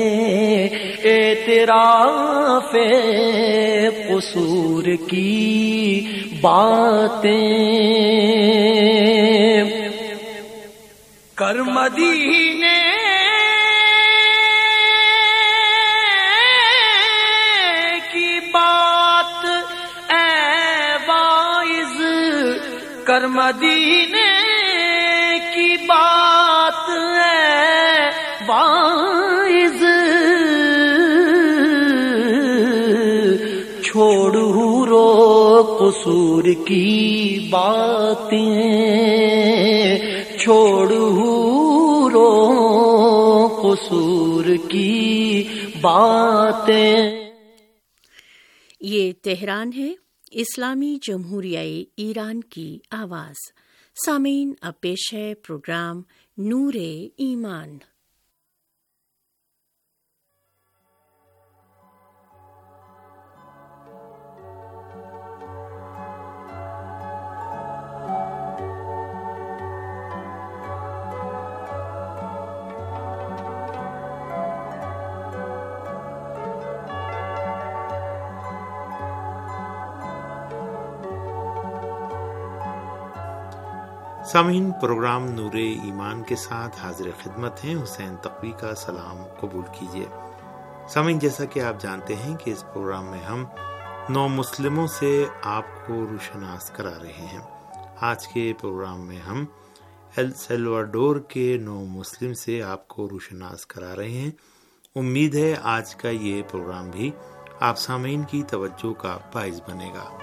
[SPEAKER 2] اعتراف قصور کی باتیں، کر مدینے کی بات اے واعظ، کر مدینے کی بات اے واعظ، چھوڑو رو قصور کی باتیں، چھوڑو رو قصور کی باتیں۔
[SPEAKER 4] یہ تہران ہے، اسلامی جمہوریہ ایران کی آواز۔ سامعین، اب پیش ہے پروگرام نور ایمان۔
[SPEAKER 6] سامعین، پروگرام نور ایمان کے ساتھ حاضر خدمت ہیں حسین تقوی کا سلام قبول کیجیے۔ سامعین، جیسا کہ آپ جانتے ہیں کہ اس پروگرام میں ہم نو مسلموں سے آپ کو روشناس کرا رہے ہیں۔ آج کے پروگرام میں ہم ایل سیلواڈور کے نو مسلم سے آپ کو روشناس کرا رہے ہیں۔ امید ہے آج کا یہ پروگرام بھی آپ سامعین کی توجہ کا باعث بنے گا۔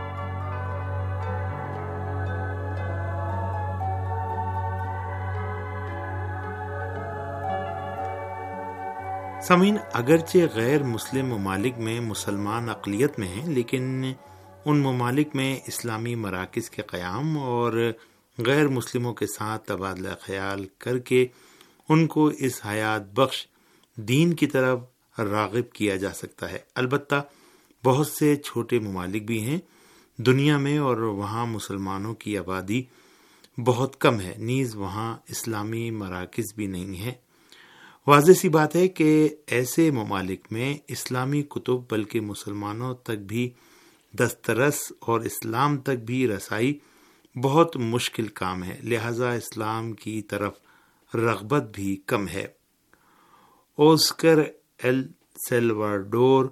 [SPEAKER 6] سامعین، اگرچہ غیر مسلم ممالک میں مسلمان اقلیت میں ہیں، لیکن ان ممالک میں اسلامی مراکز کے قیام اور غیر مسلموں کے ساتھ تبادلہ خیال کر کے ان کو اس حیات بخش دین کی طرف راغب کیا جا سکتا ہے۔ البتہ بہت سے چھوٹے ممالک بھی ہیں دنیا میں، اور وہاں مسلمانوں کی آبادی بہت کم ہے، نیز وہاں اسلامی مراکز بھی نہیں ہیں۔ واضح سی بات ہے کہ ایسے ممالک میں اسلامی کتب بلکہ مسلمانوں تک بھی دسترس اور اسلام تک بھی رسائی بہت مشکل کام ہے، لہذا اسلام کی طرف رغبت بھی کم ہے۔ اوسکر ایل سیلواڈور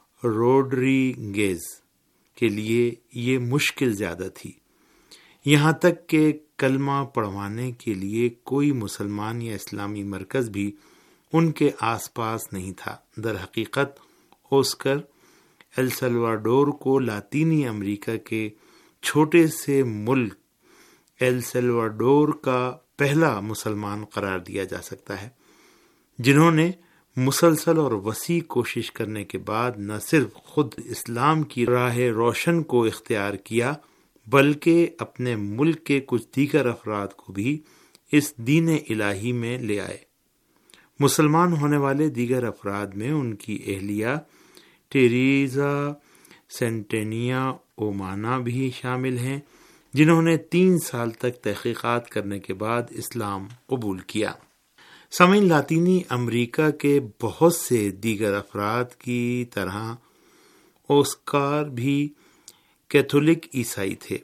[SPEAKER 6] روڈریگیز کے لیے یہ مشکل زیادہ تھی، یہاں تک کہ کلمہ پڑھوانے کے لیے کوئی مسلمان یا اسلامی مرکز بھی ان کے آس پاس نہیں تھا۔ در حقیقت اوسکر ایل سیلواڈور کو لاطینی امریکہ کے چھوٹے سے ملک ایل سیلواڈور کا پہلا مسلمان قرار دیا جا سکتا ہے، جنہوں نے مسلسل اور وسیع کوشش کرنے کے بعد نہ صرف خود اسلام کی راہ روشن کو اختیار کیا، بلکہ اپنے ملک کے کچھ دیگر افراد کو بھی اس دین الہی میں لے آئے۔ مسلمان ہونے والے دیگر افراد میں ان کی اہلیہ ٹیریزا سینٹینیا اومانا بھی شامل ہیں، جنہوں نے تین سال تک تحقیقات کرنے کے بعد اسلام قبول کیا۔ سامعین، لاطینی امریکہ کے بہت سے دیگر افراد کی طرح اوسکار بھی کیتھولک عیسائی تھے،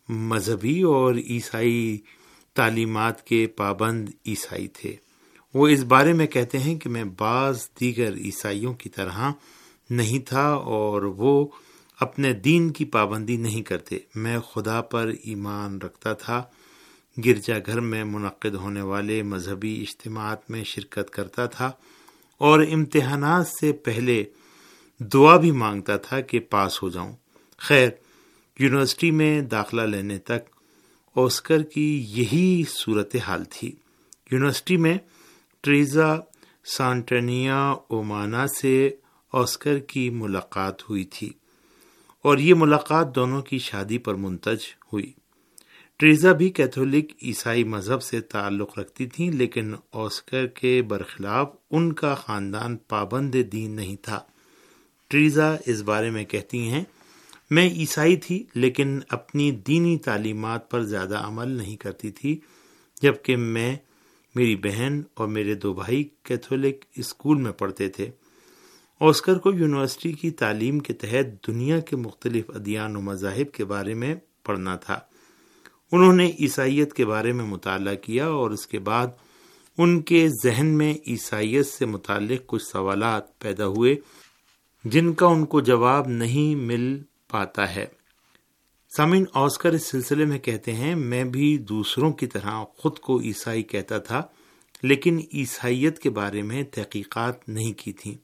[SPEAKER 6] مذہبی اور عیسائی تعلیمات کے پابند عیسائی تھے۔ وہ اس بارے میں کہتے ہیں کہ میں بعض دیگر عیسائیوں کی طرح نہیں تھا اور وہ اپنے دین کی پابندی نہیں کرتے۔ میں خدا پر ایمان رکھتا تھا، گرجا گھر میں منعقد ہونے والے مذہبی اجتماعات میں شرکت کرتا تھا اور امتحانات سے پہلے دعا بھی مانگتا تھا کہ پاس ہو جاؤں۔ خیر، یونیورسٹی میں داخلہ لینے تک آسکر کی یہی صورتحال تھی۔ یونیورسٹی میں ٹریزا سانٹانیا اومانا سے آسکر کی ملاقات ہوئی تھی اور یہ ملاقات دونوں کی شادی پر منتج ہوئی۔ ٹریزا بھی کیتھولک عیسائی مذہب سے تعلق رکھتی تھیں، لیکن آسکر کے برخلاف ان کا خاندان پابند دین نہیں تھا۔ ٹریزا اس بارے میں کہتی ہیں، میں عیسائی تھی لیکن اپنی دینی تعلیمات پر زیادہ عمل نہیں کرتی تھی، جبکہ میں، میری بہن اور میرے دو بھائی کیتھولک اسکول میں پڑھتے تھے۔ آسکر کو یونیورسٹی کی تعلیم کے تحت دنیا کے مختلف ادیان و مذاہب کے بارے میں پڑھنا تھا۔ انہوں نے عیسائیت کے بارے میں مطالعہ کیا اور اس کے بعد ان کے ذہن میں عیسائیت سے متعلق کچھ سوالات پیدا ہوئے جن کا ان کو جواب نہیں مل پاتا ہے۔ سامعین، آسکر اس سلسلے میں کہتے ہیں، میں بھی دوسروں کی طرح خود کو عیسائی کہتا تھا لیکن عیسائیت کے بارے میں تحقیقات نہیں کی تھی۔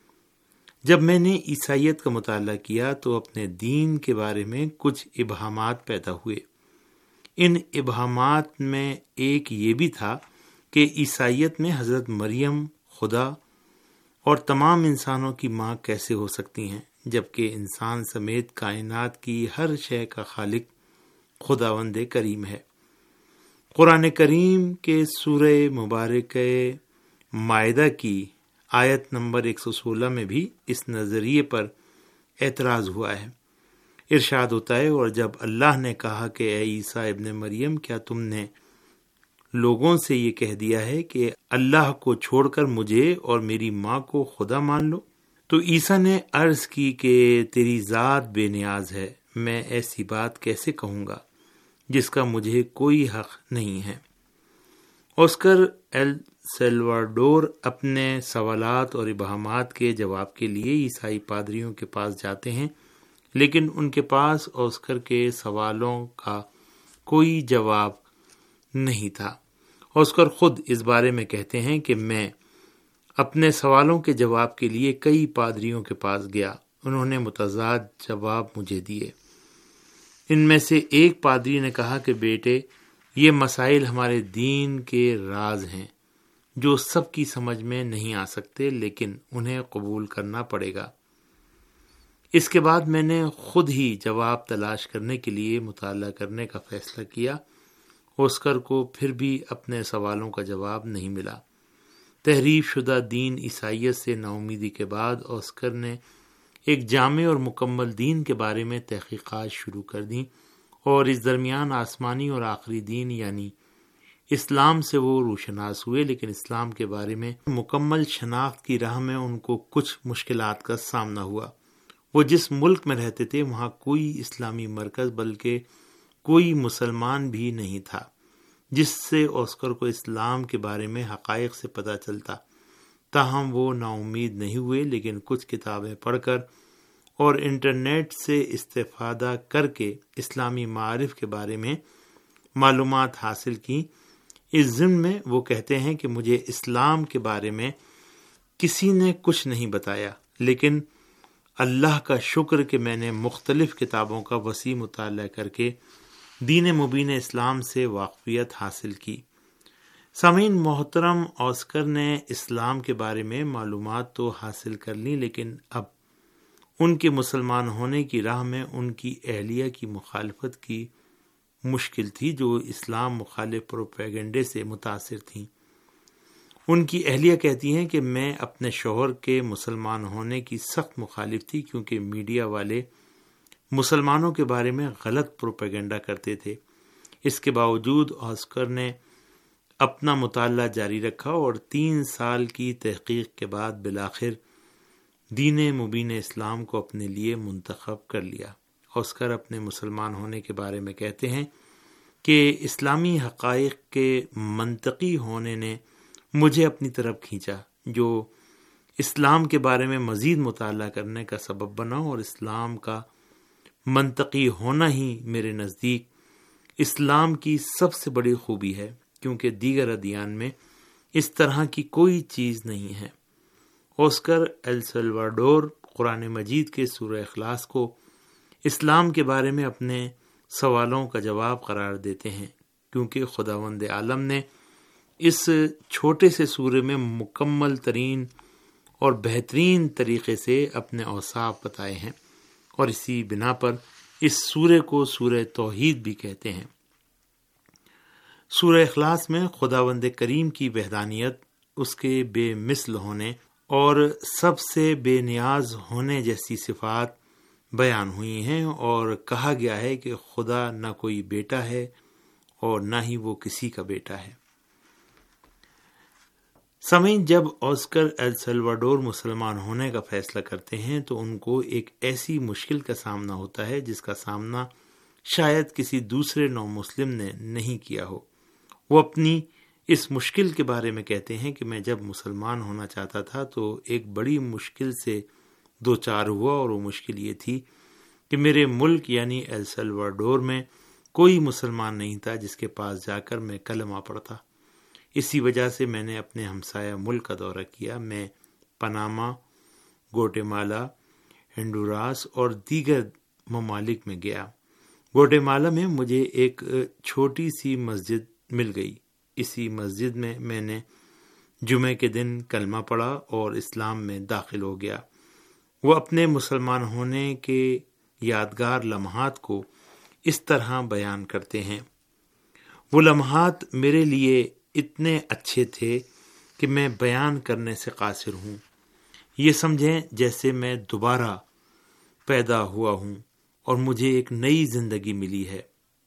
[SPEAKER 6] جب میں نے عیسائیت کا مطالعہ کیا تو اپنے دین کے بارے میں کچھ ابہامات پیدا ہوئے۔ ان ابہامات میں ایک یہ بھی تھا کہ عیسائیت میں حضرت مریم خدا اور تمام انسانوں کی ماں کیسے ہو سکتی ہیں، جبکہ انسان سمیت کائنات کی ہر شے کا خالق خداوند کریم ہے۔ قرآن کریم کے سورہ مبارکہ مائدہ کی آیت نمبر ایک سو سولہ میں بھی اس نظریے پر اعتراض ہوا ہے۔ ارشاد ہوتا ہے، اور جب اللہ نے کہا کہ اے عیسیٰ ابن مریم، کیا تم نے لوگوں سے یہ کہہ دیا ہے کہ اللہ کو چھوڑ کر مجھے اور میری ماں کو خدا مان لو؟ تو عیسیٰ نے عرض کی کہ تیری ذات بے نیاز ہے، میں ایسی بات کیسے کہوں گا جس کا مجھے کوئی حق نہیں ہے۔ آسکر ایل سیلواڈور اپنے سوالات اور ابہامات کے جواب کے لیے عیسائی پادریوں کے پاس جاتے ہیں، لیکن ان کے پاس آسکر کے سوالوں کا کوئی جواب نہیں تھا۔ آسکر خود اس بارے میں کہتے ہیں کہ میں اپنے سوالوں کے جواب کے لیے کئی پادریوں کے پاس گیا، انہوں نے متضاد جواب مجھے دیے۔ ان میں سے ایک پادری نے کہا کہ بیٹے، یہ مسائل ہمارے دین کے راز ہیں جو سب کی سمجھ میں نہیں آ سکتے، لیکن انہیں قبول کرنا پڑے گا۔ اس کے بعد میں نے خود ہی جواب تلاش کرنے کے لیے مطالعہ کرنے کا فیصلہ کیا۔ آسکر کو پھر بھی اپنے سوالوں کا جواب نہیں ملا۔ تحریف شدہ دین عیسائیت سے نا امیدی کے بعد آسکر نے ایک جامع اور مکمل دین کے بارے میں تحقیقات شروع کر دیں، اور اس درمیان آسمانی اور آخری دین یعنی اسلام سے وہ روشناس ہوئے، لیکن اسلام کے بارے میں مکمل شناخت کی راہ میں ان کو کچھ مشکلات کا سامنا ہوا۔ وہ جس ملک میں رہتے تھے وہاں کوئی اسلامی مرکز بلکہ کوئی مسلمان بھی نہیں تھا جس سے آسکر کو اسلام کے بارے میں حقائق سے پتہ چلتا۔ تاہم وہ نا امید نہیں ہوئے، لیکن کچھ کتابیں پڑھ کر اور انٹرنیٹ سے استفادہ کر کے اسلامی معارف کے بارے میں معلومات حاصل کی۔ اس ضمن میں وہ کہتے ہیں کہ مجھے اسلام کے بارے میں کسی نے کچھ نہیں بتایا، لیکن اللہ کا شکر کہ میں نے مختلف کتابوں کا وسیع مطالعہ کر کے دین مبین اسلام سے واقفیت حاصل کی۔ سامعین محترم، آسکر نے اسلام کے بارے میں معلومات تو حاصل کر لی، لیکن اب ان کے مسلمان ہونے کی راہ میں ان کی اہلیہ کی مخالفت کی مشکل تھی، جو اسلام مخالف پروپیگنڈے سے متاثر تھیں۔ ان کی اہلیہ کہتی ہیں کہ میں اپنے شوہر کے مسلمان ہونے کی سخت مخالف تھی، کیونکہ میڈیا والے مسلمانوں کے بارے میں غلط پروپیگنڈا کرتے تھے۔ اس کے باوجود آسکر نے اپنا مطالعہ جاری رکھا اور تین سال کی تحقیق کے بعد بالآخر دین مبین اسلام کو اپنے لیے منتخب کر لیا آسکر اپنے مسلمان ہونے کے بارے میں کہتے ہیں کہ اسلامی حقائق کے منطقی ہونے نے مجھے اپنی طرف کھینچا، جو اسلام کے بارے میں مزید مطالعہ کرنے کا سبب بنا، اور اسلام کا منطقی ہونا ہی میرے نزدیک اسلام کی سب سے بڑی خوبی ہے، کیونکہ دیگر ادیان میں اس طرح کی کوئی چیز نہیں ہے۔ آسکر ایل سلواڈور قرآن مجید کے سورہ اخلاص کو اسلام کے بارے میں اپنے سوالوں کا جواب قرار دیتے ہیں، کیونکہ خداوند عالم نے اس چھوٹے سے سورے میں مکمل ترین اور بہترین طریقے سے اپنے اوصاف بتائے ہیں، اور اسی بنا پر اس سورے کو سورہ توحید بھی کہتے ہیں۔ سورہ اخلاص میں خداوند کریم کی وحدانیت، اس کے بے مثل ہونے اور سب سے بے نیاز ہونے جیسی صفات بیان ہوئی ہیں، اور کہا گیا ہے کہ خدا نہ کوئی بیٹا ہے اور نہ ہی وہ کسی کا بیٹا ہے۔ سامعین، جب آسکر ایل سلواڈور مسلمان ہونے کا فیصلہ کرتے ہیں تو ان کو ایک ایسی مشکل کا سامنا ہوتا ہے جس کا سامنا شاید کسی دوسرے نو مسلم نے نہیں کیا ہو۔ وہ اپنی اس مشکل کے بارے میں کہتے ہیں کہ میں جب مسلمان ہونا چاہتا تھا تو ایک بڑی مشکل سے دو چار ہوا، اور وہ مشکل یہ تھی کہ میرے ملک یعنی ایل سلواڈور میں کوئی مسلمان نہیں تھا جس کے پاس جا کر میں کلمہ پڑھتا۔ اسی وجہ سے میں نے اپنے ہمسایہ ملک کا دورہ کیا۔ میں پاناما، گوٹے مالا، ہنڈوراس اور دیگر ممالک میں گیا۔ گوٹے مالا میں مجھے ایک چھوٹی سی مسجد مل گئی۔ اسی مسجد میں میں نے جمعے کے دن کلمہ پڑھا اور اسلام میں داخل ہو گیا۔ وہ اپنے مسلمان ہونے کے یادگار لمحات کو اس طرح بیان کرتے ہیں: وہ لمحات میرے لیے اتنے اچھے تھے کہ میں بیان کرنے سے قاصر ہوں۔ یہ سمجھیں جیسے میں دوبارہ پیدا ہوا ہوں اور مجھے ایک نئی زندگی ملی ہے۔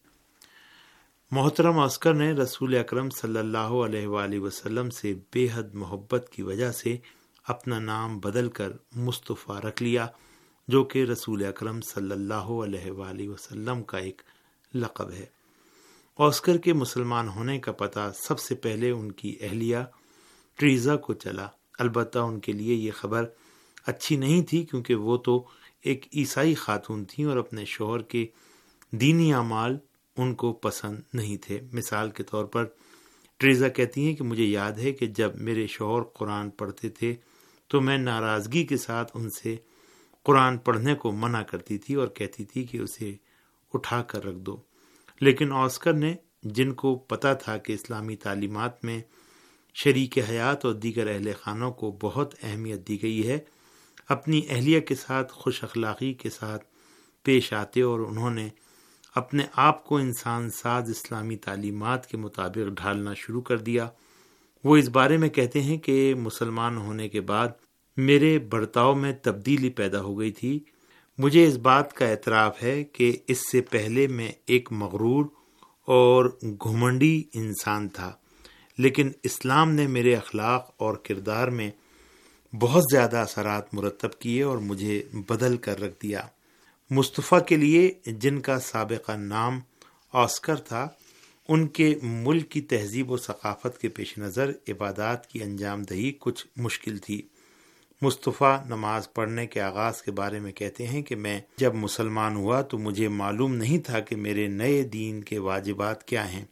[SPEAKER 6] محترم آسکر نے رسول اکرم صلی اللہ علیہ وآلہ وسلم سے بے حد محبت کی وجہ سے اپنا نام بدل کر مصطفیٰ رکھ لیا، جو کہ رسول اکرم صلی اللہ علیہ وآلہ وسلم کا ایک لقب ہے۔ آسکر کے مسلمان ہونے کا پتہ سب سے پہلے ان کی اہلیہ ٹریزا کو چلا۔ البتہ ان کے لیے یہ خبر اچھی نہیں تھی، کیونکہ وہ تو ایک عیسائی خاتون تھیں اور اپنے شوہر کے دینی اعمال ان کو پسند نہیں تھے۔ مثال کے طور پر ٹریزا کہتی ہیں کہ مجھے یاد ہے کہ جب میرے شوہر قرآن پڑھتے تھے تو میں ناراضگی کے ساتھ ان سے قرآن پڑھنے کو منع کرتی تھی اور کہتی تھی کہ اسے اٹھا کر رکھ دو۔ لیکن آسکر نے، جن کو پتا تھا کہ اسلامی تعلیمات میں شریک حیات اور دیگر اہل خانوں کو بہت اہمیت دی گئی ہے، اپنی اہلیہ کے ساتھ خوش اخلاقی کے ساتھ پیش آتے اور انہوں نے اپنے آپ کو انسان ساز اسلامی تعلیمات کے مطابق ڈھالنا شروع کر دیا۔ وہ اس بارے میں کہتے ہیں کہ مسلمان ہونے کے بعد میرے برتاؤ میں تبدیلی پیدا ہو گئی تھی۔ مجھے اس بات کا اعتراف ہے کہ اس سے پہلے میں ایک مغرور اور گھمنڈی انسان تھا، لیکن اسلام نے میرے اخلاق اور کردار میں بہت زیادہ اثرات مرتب کیے اور مجھے بدل کر رکھ دیا۔ مصطفیٰ کے لیے، جن کا سابقہ نام آسکر تھا، ان کے ملک کی تہذیب و ثقافت کے پیش نظر عبادات کی انجام دہی کچھ مشکل تھی۔ مصطفیٰ نماز پڑھنے کے آغاز کے بارے میں کہتے ہیں کہ میں جب مسلمان ہوا تو مجھے معلوم نہیں تھا کہ میرے نئے دین کے واجبات کیا ہیں۔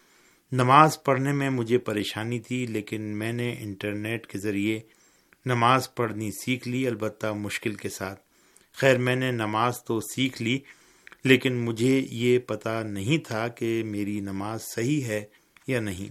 [SPEAKER 6] نماز پڑھنے میں مجھے پریشانی تھی، لیکن میں نے انٹرنیٹ کے ذریعے نماز پڑھنی سیکھ لی، البتہ مشکل کے ساتھ۔ خیر، میں نے نماز تو سیکھ لی، لیکن مجھے یہ پتہ نہیں تھا کہ میری نماز صحیح ہے یا نہیں۔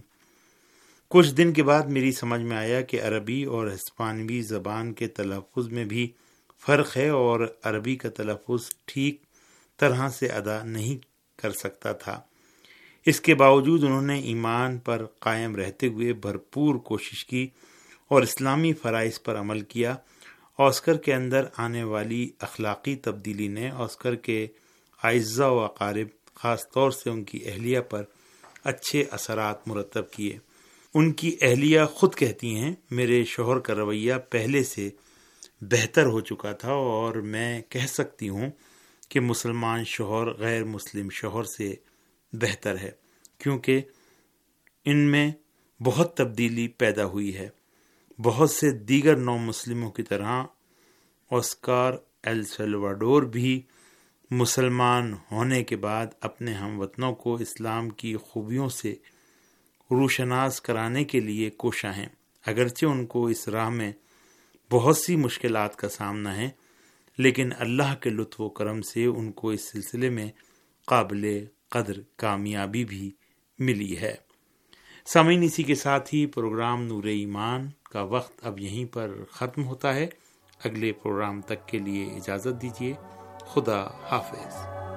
[SPEAKER 6] کچھ دن کے بعد میری سمجھ میں آیا کہ عربی اور ہسپانوی زبان کے تلفظ میں بھی فرق ہے اور عربی کا تلفظ ٹھیک طرح سے ادا نہیں کر سکتا تھا۔ اس کے باوجود انہوں نے ایمان پر قائم رہتے ہوئے بھرپور کوشش کی اور اسلامی فرائض پر عمل کیا۔ آسکر کے اندر آنے والی اخلاقی تبدیلی نے آسکر کے اعزاء و اقارب، خاص طور سے ان کی اہلیہ پر اچھے اثرات مرتب کیے۔ ان کی اہلیہ خود کہتی ہیں، میرے شوہر کا رویہ پہلے سے بہتر ہو چکا تھا اور میں کہہ سکتی ہوں کہ مسلمان شوہر غیر مسلم شوہر سے بہتر ہے، کیونکہ ان میں بہت تبدیلی پیدا ہوئی ہے۔ بہت سے دیگر نو مسلموں کی طرح آسکار ایل سلواڈور بھی مسلمان ہونے کے بعد اپنے ہم وطنوں کو اسلام کی خوبیوں سے روشناس کرانے کے لیے کوشاں ہیں، اگرچہ ان کو اس راہ میں بہت سی مشکلات کا سامنا ہے، لیکن اللہ کے لطف و کرم سے ان کو اس سلسلے میں قابل قدر کامیابی بھی ملی ہے۔ سامعین، اسی کے ساتھ ہی پروگرام نور ایمان کا وقت اب یہیں پر ختم ہوتا ہے۔ اگلے پروگرام تک کے لیے اجازت دیجیے۔ خدا حافظ۔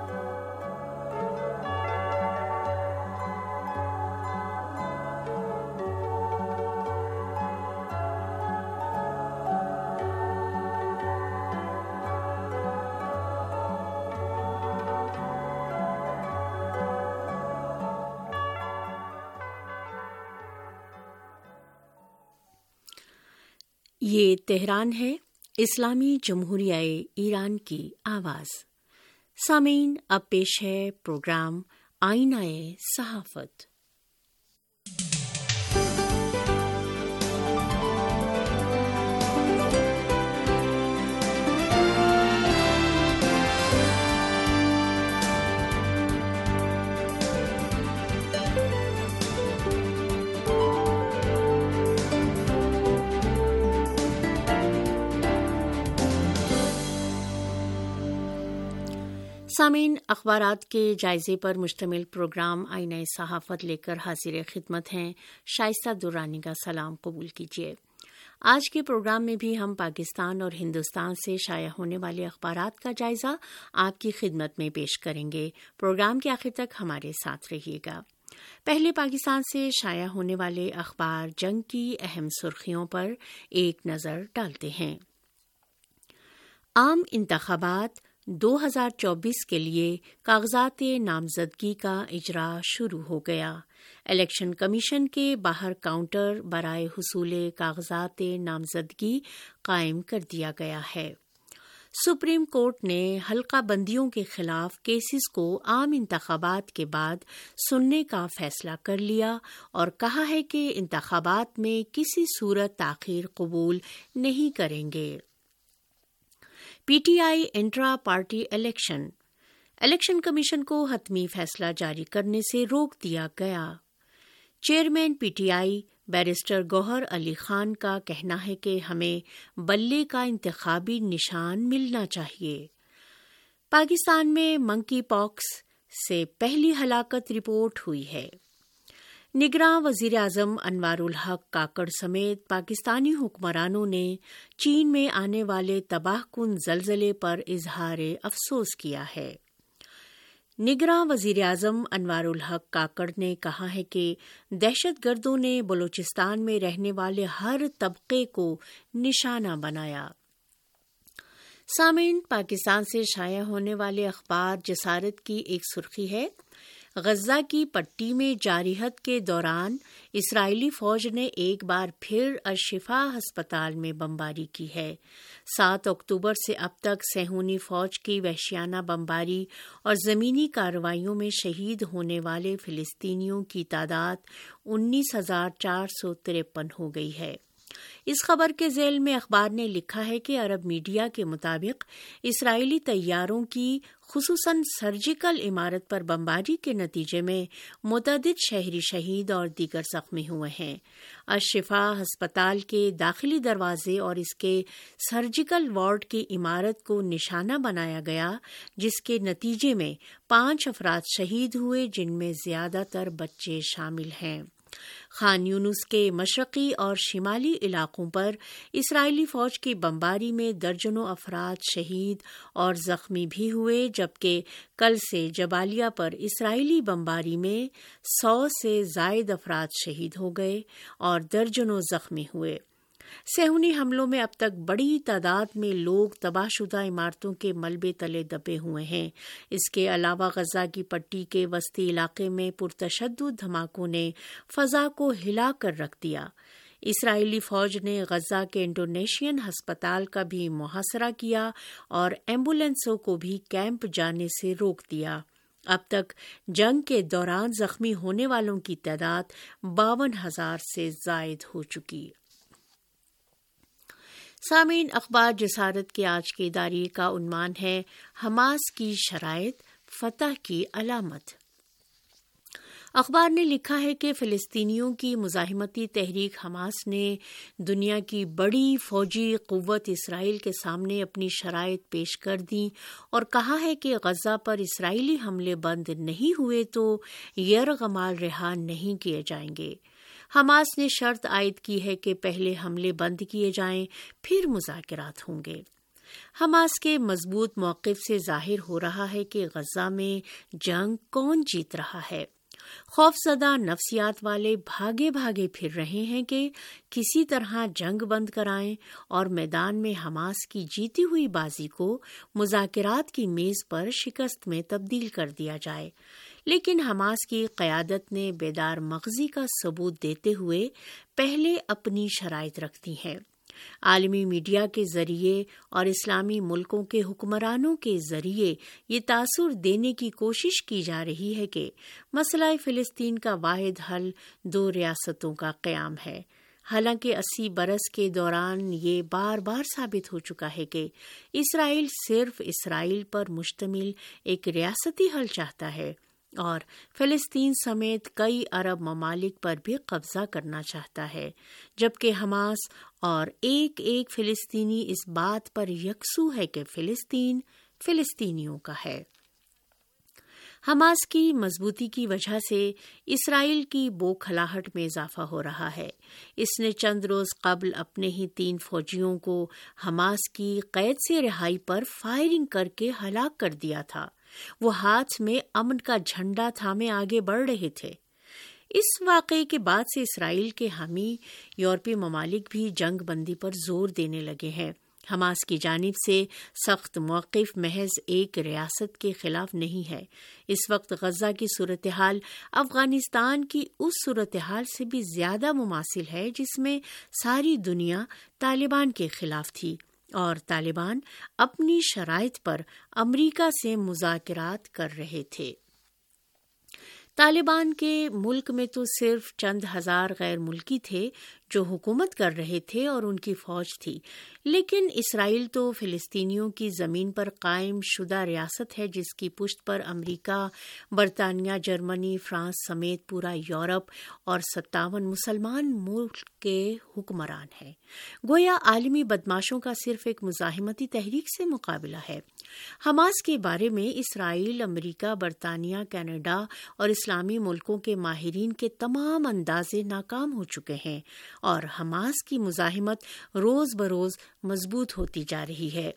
[SPEAKER 4] یہ تہران ہے، اسلامی جمہوریہ ایران کی آواز۔ سامعین، اب پیش ہے پروگرام آئینہ صحافت۔ سامعین، اخبارات کے جائزے پر مشتمل پروگرام آئینہ صحافت لے کر حاضر خدمت ہیں۔ شائستہ درانی کا سلام قبول کیجیے۔ آج کے پروگرام میں بھی ہم پاکستان اور ہندوستان سے شائع ہونے والے اخبارات کا جائزہ آپ کی خدمت میں پیش کریں گے۔ پروگرام کے آخر تک ہمارے ساتھ رہیے گا۔ پہلے پاکستان سے شائع ہونے والے اخبار جنگ کی اہم سرخیوں پر ایک نظر ڈالتے ہیں۔ عام انتخابات دو ہزار چوبیس کے لیے کاغذات نامزدگی کا اجرا شروع ہو گیا۔ الیکشن کمیشن کے باہر کاؤنٹر برائے حصول کاغذات نامزدگی قائم کر دیا گیا ہے۔ سپریم کورٹ نے حلقہ بندیوں کے خلاف کیسز کو عام انتخابات کے بعد سننے کا فیصلہ کر لیا اور کہا ہے کہ انتخابات میں کسی صورت تاخیر قبول نہیں کریں گے۔ P T I intra party election election commission کو حتمی فیصلہ جاری کرنے سے روک دیا گیا۔ Chairman P T I barrister Gohar Ali Khan کا کہنا ہے کہ ہمیں بلے کا انتخابی نشان ملنا چاہیے۔ پاکستان میں منکی پاکس سے پہلی ہلاکت رپورٹ ہوئی ہے۔ نگراں وزیر اعظم انوار الحق کاکڑ سمیت پاکستانی حکمرانوں نے چین میں آنے والے تباہ کن زلزلے پر اظہار افسوس کیا ہے۔ نگراں وزیر اعظم انوار الحق کاکڑ نے کہا ہے کہ دہشت گردوں نے بلوچستان میں رہنے والے ہر طبقے کو نشانہ بنایا۔ سامعین، پاکستان سے شائع ہونے والے اخبار جسارت کی ایک سرخی ہے۔ غزہ کی پٹی میں جارحیت کے دوران اسرائیلی فوج نے ایک بار پھر الشفا ہسپتال میں بمباری کی ہے۔ سات اکتوبر سے اب تک صہیونی فوج کی وحشیانہ بمباری اور زمینی کارروائیوں میں شہید ہونے والے فلسطینیوں کی تعداد انیس ہزار چار سو تریپن ہو گئی ہے۔ اس خبر کے ذیل میں اخبار نے لکھا ہے کہ عرب میڈیا کے مطابق اسرائیلی طیاروں کی خصوصاً سرجیکل عمارت پر بمباری کے نتیجے میں متعدد شہری شہید اور دیگر زخمی ہوئے ہیں۔ الشفا ہسپتال کے داخلی دروازے اور اس کے سرجیکل وارڈ کی عمارت کو نشانہ بنایا گیا، جس کے نتیجے میں پانچ افراد شہید ہوئے، جن میں زیادہ تر بچے شامل ہیں۔ خان یونس کے مشرقی اور شمالی علاقوں پر اسرائیلی فوج کی بمباری میں درجنوں افراد شہید اور زخمی بھی ہوئے، جبکہ کل سے جبالیہ پر اسرائیلی بمباری میں سو سے زائد افراد شہید ہو گئے اور درجنوں زخمی ہوئے۔ صہیونی حملوں میں اب تک بڑی تعداد میں لوگ تباہ شدہ عمارتوں کے ملبے تلے دبے ہوئے ہیں۔ اس کے علاوہ غزہ کی پٹی کے وسطی علاقے میں پرتشدد دھماکوں نے فضا کو ہلا کر رکھ دیا۔ اسرائیلی فوج نے غزہ کے انڈونیشین ہسپتال کا بھی محاصرہ کیا اور ایمبولینسوں کو بھی کیمپ جانے سے روک دیا۔ اب تک جنگ کے دوران زخمی ہونے والوں کی تعداد باون ہزار سے زائد ہو چکی۔ سامعین، اخبار جسارت کے آج کے اداریے کا عنوان ہے حماس کی شرائط فتح کی علامت۔ اخبار نے لکھا ہے کہ فلسطینیوں کی مزاحمتی تحریک حماس نے دنیا کی بڑی فوجی قوت اسرائیل کے سامنے اپنی شرائط پیش کر دیں اور کہا ہے کہ غزہ پر اسرائیلی حملے بند نہیں ہوئے تو یرغمال رہا نہیں کیے جائیں گے۔ حماس نے شرط عائد کی ہے کہ پہلے حملے بند کیے جائیں، پھر مذاکرات ہوں گے۔ حماس کے مضبوط موقف سے ظاہر ہو رہا ہے کہ غزہ میں جنگ کون جیت رہا ہے۔ خوفزدہ نفسیات والے بھاگے بھاگے پھر رہے ہیں کہ کسی طرح جنگ بند کرائیں اور میدان میں حماس کی جیتی ہوئی بازی کو مذاکرات کی میز پر شکست میں تبدیل کر دیا جائے، لیکن حماس کی قیادت نے بیدار مغزی کا ثبوت دیتے ہوئے پہلے اپنی شرائط رکھ دی ہیں۔ عالمی میڈیا کے ذریعے اور اسلامی ملکوں کے حکمرانوں کے ذریعے یہ تاثر دینے کی کوشش کی جا رہی ہے کہ مسئلہ فلسطین کا واحد حل دو ریاستوں کا قیام ہے، حالانکہ اسی برس کے دوران یہ بار بار ثابت ہو چکا ہے کہ اسرائیل صرف اسرائیل پر مشتمل ایک ریاستی حل چاہتا ہے اور فلسطین سمیت کئی عرب ممالک پر بھی قبضہ کرنا چاہتا ہے، جبکہ حماس اور ایک ایک فلسطینی اس بات پر یکسو ہے کہ فلسطین فلسطینیوں کا ہے۔ حماس کی مضبوطی کی وجہ سے اسرائیل کی بوکھلاہٹ میں اضافہ ہو رہا ہے۔ اس نے چند روز قبل اپنے ہی تین فوجیوں کو حماس کی قید سے رہائی پر فائرنگ کر کے ہلاک کر دیا تھا۔ وہ ہاتھ میں امن کا جھنڈا تھامے آگے بڑھ رہے تھے۔ اس واقعے کے بعد سے اسرائیل کے حامی یورپی ممالک بھی جنگ بندی پر زور دینے لگے ہیں۔ حماس کی جانب سے سخت موقف محض ایک ریاست کے خلاف نہیں ہے۔ اس وقت غزہ کی صورتحال افغانستان کی اس صورتحال سے بھی زیادہ مماثل ہے جس میں ساری دنیا طالبان کے خلاف تھی اور طالبان اپنی شرائط پر امریکہ سے مذاکرات کر رہے تھے۔ طالبان کے ملک میں تو صرف چند ہزار غیر ملکی تھے جو حکومت کر رہے تھے اور ان کی فوج تھی، لیکن اسرائیل تو فلسطینیوں کی زمین پر قائم شدہ ریاست ہے جس کی پشت پر امریکہ، برطانیہ، جرمنی، فرانس سمیت پورا یورپ اور ستاون مسلمان ملک کے حکمران ہیں۔ گویا عالمی بدماشوں کا صرف ایک مزاحمتی تحریک سے مقابلہ ہے۔ حماس کے بارے میں اسرائیل، امریکہ، برطانیہ، کینیڈا اور اسلامی ملکوں کے ماہرین کے تمام اندازے ناکام ہو چکے ہیں اور حماس کی مزاحمت روز بروز مضبوط ہوتی جا رہی ہے۔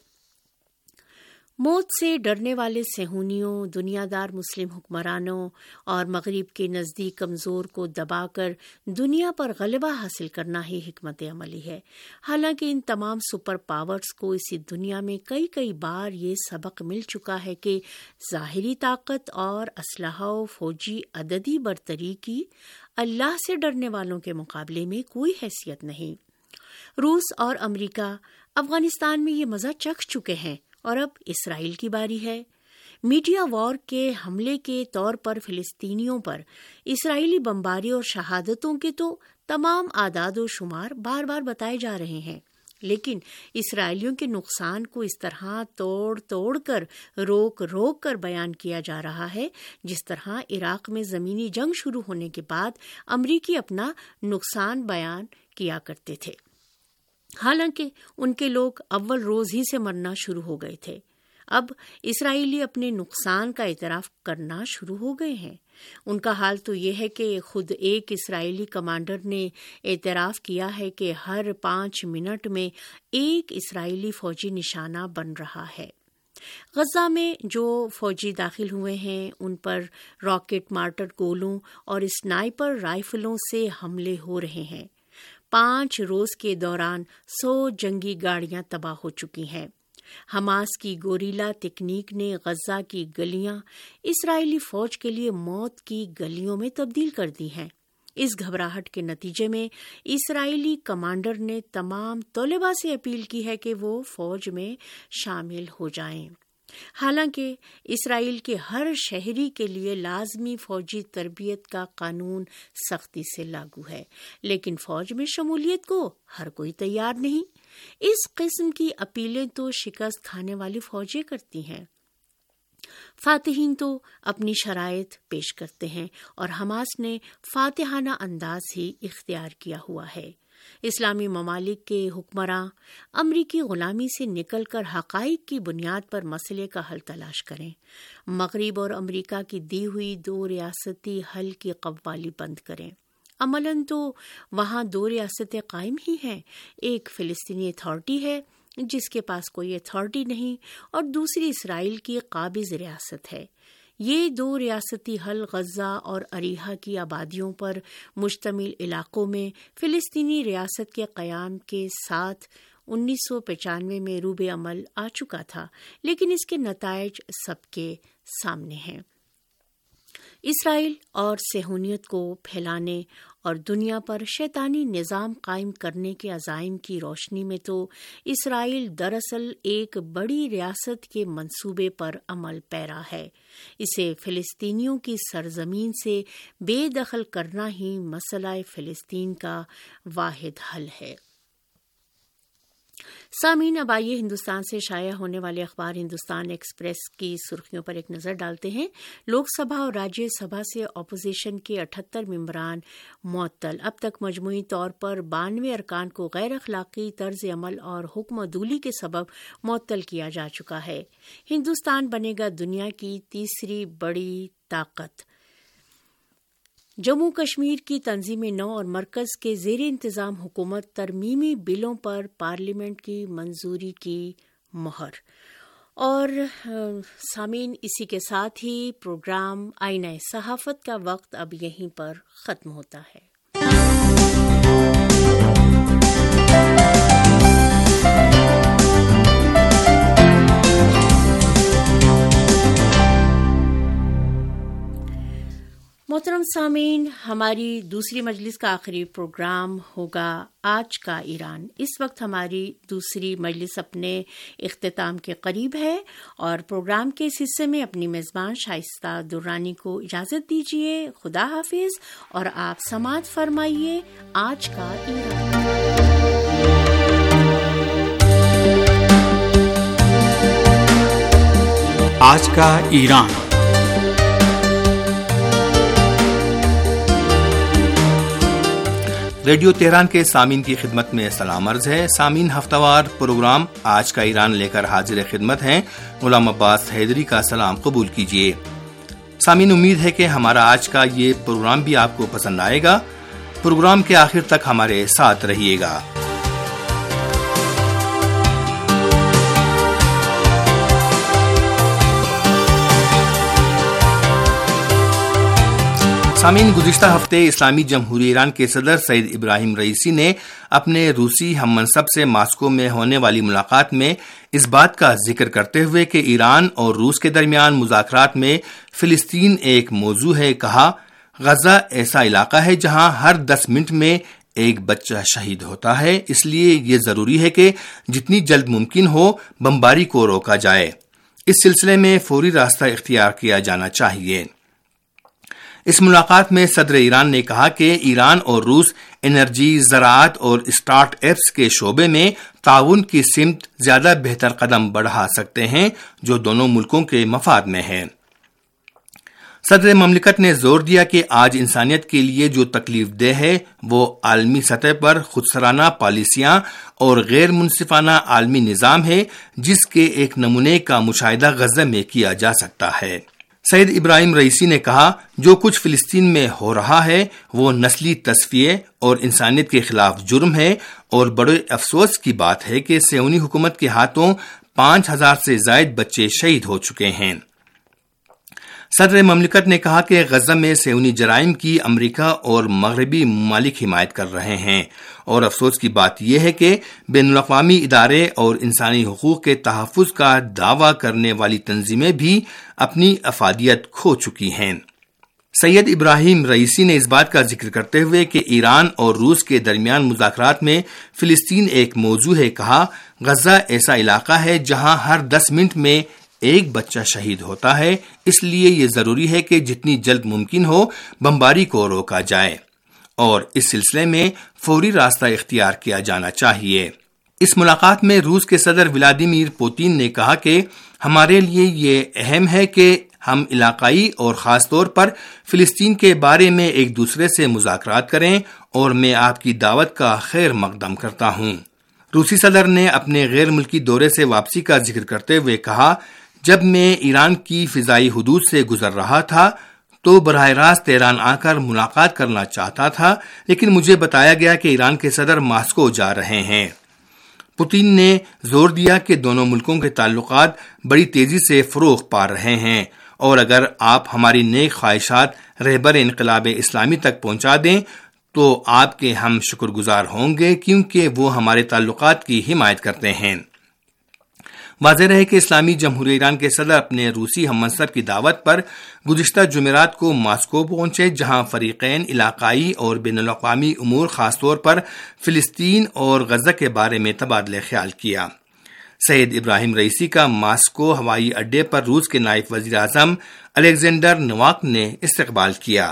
[SPEAKER 4] موت سے ڈرنے والے صہیونیوں، دنیا دار مسلم حکمرانوں اور مغرب کے نزدیک کمزور کو دبا کر دنیا پر غلبہ حاصل کرنا ہی حکمت عملی ہے۔ حالانکہ ان تمام سپر پاورز کو اسی دنیا میں کئی کئی بار یہ سبق مل چکا ہے کہ ظاہری طاقت اور اسلحہ و فوجی عددی برتری کی اللہ سے ڈرنے والوں کے مقابلے میں کوئی حیثیت نہیں۔ روس اور امریکہ افغانستان میں یہ مزہ چکھ چکے ہیں اور اب اسرائیل کی باری ہے۔ میڈیا وار کے حملے کے طور پر فلسطینیوں پر اسرائیلی بمباری اور شہادتوں کے تو تمام اعداد و شمار بار بار بتائے جا رہے ہیں، لیکن اسرائیلیوں کے نقصان کو اس طرح توڑ توڑ کر روک روک کر بیان کیا جا رہا ہے جس طرح عراق میں زمینی جنگ شروع ہونے کے بعد امریکی اپنا نقصان بیان کیا کرتے تھے، حالانکہ ان کے لوگ اول روز ہی سے مرنا شروع ہو گئے تھے۔ اب اسرائیلی اپنے نقصان کا اعتراف کرنا شروع ہو گئے ہیں۔ ان کا حال تو یہ ہے کہ خود ایک اسرائیلی کمانڈر نے اعتراف کیا ہے کہ ہر پانچ منٹ میں ایک اسرائیلی فوجی نشانہ بن رہا ہے۔ غزہ میں جو فوجی داخل ہوئے ہیں ان پر راکٹ مارٹر گولوں اور اسنائپر رائفلوں سے حملے ہو رہے ہیں۔ پانچ روز کے دوران سو جنگی گاڑیاں تباہ ہو چکی ہیں۔ حماس کی گوریلا تکنیک نے غزہ کی گلیاں اسرائیلی فوج کے لیے موت کی گلیوں میں تبدیل کر دی ہیں۔ اس گھبراہٹ کے نتیجے میں اسرائیلی کمانڈر نے تمام طلباء سے اپیل کی ہے کہ وہ فوج میں شامل ہو جائیں۔ حالانکہ اسرائیل کے ہر شہری کے لیے لازمی فوجی تربیت کا قانون سختی سے لاگو ہے، لیکن فوج میں شمولیت کو ہر کوئی تیار نہیں۔ اس قسم کی اپیلیں تو شکست کھانے والی فوجیں کرتی ہیں۔ فاتحین تو اپنی شرائط پیش کرتے ہیں اور حماس نے فاتحانہ انداز ہی اختیار کیا ہوا ہے۔ اسلامی ممالک کے حکمراں امریکی غلامی سے نکل کر حقائق کی بنیاد پر مسئلے کا حل تلاش کریں، مغرب اور امریکہ کی دی ہوئی دو ریاستی حل کی قوالی بند کریں۔ عملاً تو وہاں دو ریاستیں قائم ہی ہیں، ایک فلسطینی اتھارٹی ہے جس کے پاس کوئی اتھارٹی نہیں، اور دوسری اسرائیل کی قابض ریاست ہے۔ یہ دو ریاستی حل غزہ اور اریحا کی آبادیوں پر مشتمل علاقوں میں فلسطینی ریاست کے قیام کے ساتھ انیس سو پچانوے میں روب عمل آ چکا تھا، لیکن اس کے نتائج سب کے سامنے ہیں۔ اسرائیل اور صہیونیت کو پھیلانے اور دنیا پر شیطانی نظام قائم کرنے کے عزائم کی روشنی میں تو اسرائیل دراصل ایک بڑی ریاست کے منصوبے پر عمل پیرا ہے۔ اسے فلسطینیوں کی سرزمین سے بے دخل کرنا ہی مسئلہ فلسطین کا واحد حل ہے۔ سامعین، اب آئیے ہندوستان سے شائع ہونے والے اخبار ہندوستان ایکسپریس کی سرخیوں پر ایک نظر ڈالتے ہیں۔ لوک سبھا اور راجیہ سبھا سے اپوزیشن کے اٹھہتر ممبران معطل۔ اب تک مجموعی طور پر بانوے ارکان کو غیر اخلاقی طرز عمل اور حکم عدولی کے سبب معطل کیا جا چکا ہے۔ ہندوستان بنے گا دنیا کی تیسری بڑی طاقت۔ جموں کشمیر کی تنظیم نو اور مرکز کے زیر انتظام حکومت ترمیمی بلوں پر پارلیمنٹ کی منظوری کی مہر۔ اور سامعین، اسی کے ساتھ ہی پروگرام آئینہ صحافت کا وقت اب یہیں پر ختم ہوتا ہے۔ محترم سامعین، ہماری دوسری مجلس کا آخری پروگرام ہوگا آج کا ایران۔ اس وقت ہماری دوسری مجلس اپنے اختتام کے قریب ہے اور پروگرام کے اس حصے میں اپنی میزبان شائستہ درانی کو اجازت دیجیے۔ خدا حافظ اور آپ سماعت فرمائیے آج کا ایران۔
[SPEAKER 1] آج کا ایران۔
[SPEAKER 7] ریڈیو تہران کے سامعین کی خدمت میں سلام عرض ہے۔ سامعین، ہفتہ وار پروگرام آج کا ایران لے کر حاضر خدمت ہیں۔ غلام عباس حیدری کا سلام قبول کیجیے۔ سامعین، امید ہے کہ ہمارا آج کا یہ پروگرام بھی آپ کو پسند آئے گا۔ پروگرام کے آخر تک ہمارے ساتھ رہیے گا۔ سامعین، گزشتہ ہفتے اسلامی جمہوریہ ایران کے صدر سید ابراہیم رئیسی نے اپنے روسی ہم منصب سے ماسکو میں ہونے والی ملاقات میں اس بات کا ذکر کرتے ہوئے کہ ایران اور روس کے درمیان مذاکرات میں فلسطین ایک موضوع ہے، کہا، غزہ ایسا علاقہ ہے جہاں ہر دس منٹ میں ایک بچہ شہید ہوتا ہے، اس لیے یہ ضروری ہے کہ جتنی جلد ممکن ہو بمباری کو روکا جائے۔ اس سلسلے میں فوری راستہ اختیار کیا جانا چاہیے۔ اس ملاقات میں صدر ایران نے کہا کہ ایران اور روس انرجی، زراعت اور اسٹارٹ اپس کے شعبے میں تعاون کی سمت زیادہ بہتر قدم بڑھا سکتے ہیں جو دونوں ملکوں کے مفاد میں ہے۔ صدر مملکت نے زور دیا کہ آج انسانیت کے لیے جو تکلیف دہ ہے وہ عالمی سطح پر خودسرانہ پالیسیاں اور غیر منصفانہ عالمی نظام ہے، جس کے ایک نمونے کا مشاہدہ غزہ میں کیا جا سکتا ہے۔ سید ابراہیم رئیسی نے کہا، جو کچھ فلسطین میں ہو رہا ہے وہ نسلی تصفیے اور انسانیت کے خلاف جرم ہے، اور بڑے افسوس کی بات ہے کہ صہیونی حکومت کے ہاتھوں پانچ ہزار سے زائد بچے شہید ہو چکے ہیں۔ صدر مملکت نے کہا کہ غزہ میں صہیونی جرائم کی امریکہ اور مغربی ممالک حمایت کر رہے ہیں، اور افسوس کی بات یہ ہے کہ بین الاقوامی ادارے اور انسانی حقوق کے تحفظ کا دعویٰ کرنے والی تنظیمیں بھی اپنی افادیت کھو چکی ہیں۔ سید ابراہیم رئیسی نے اس بات کا ذکر کرتے ہوئے کہ ایران اور روس کے درمیان مذاکرات میں فلسطین ایک موضوع ہے کہا، غزہ ایسا علاقہ ہے جہاں ہر دس منٹ میں ایک بچہ شہید ہوتا ہے، اس لیے یہ ضروری ہے کہ جتنی جلد ممکن ہو بمباری کو روکا جائے اور اس سلسلے میں فوری راستہ اختیار کیا جانا چاہیے۔ اس ملاقات میں روس کے صدر ولادیمیر پوتین نے کہا کہ ہمارے لیے یہ اہم ہے کہ ہم علاقائی اور خاص طور پر فلسطین کے بارے میں ایک دوسرے سے مذاکرات کریں اور میں آپ کی دعوت کا خیر مقدم کرتا ہوں۔ روسی صدر نے اپنے غیر ملکی دورے سے واپسی کا ذکر کرتے ہوئے کہا، جب میں ایران کی فضائی حدود سے گزر رہا تھا تو براہ راست تہران آ کر ملاقات کرنا چاہتا تھا، لیکن مجھے بتایا گیا کہ ایران کے صدر ماسکو جا رہے ہیں۔ پوتین نے زور دیا کہ دونوں ملکوں کے تعلقات بڑی تیزی سے فروغ پا رہے ہیں اور اگر آپ ہماری نیک خواہشات رہبر انقلاب اسلامی تک پہنچا دیں تو آپ کے ہم شکر گزار ہوں گے، کیونکہ وہ ہمارے تعلقات کی حمایت کرتے ہیں۔ واضح رہے کہ اسلامی جمہوریہ ایران کے صدر اپنے روسی ہم منصب کی دعوت پر گزشتہ جمعرات کو ماسکو پہنچے، جہاں فریقین علاقائی اور بین الاقوامی امور خاص طور پر فلسطین اور غزہ کے بارے میں تبادلہ خیال کیا۔ سید ابراہیم رئیسی کا ماسکو ہوائی اڈے پر روس کے نائب وزیر اعظم الیگزینڈر نواک نے استقبال کیا۔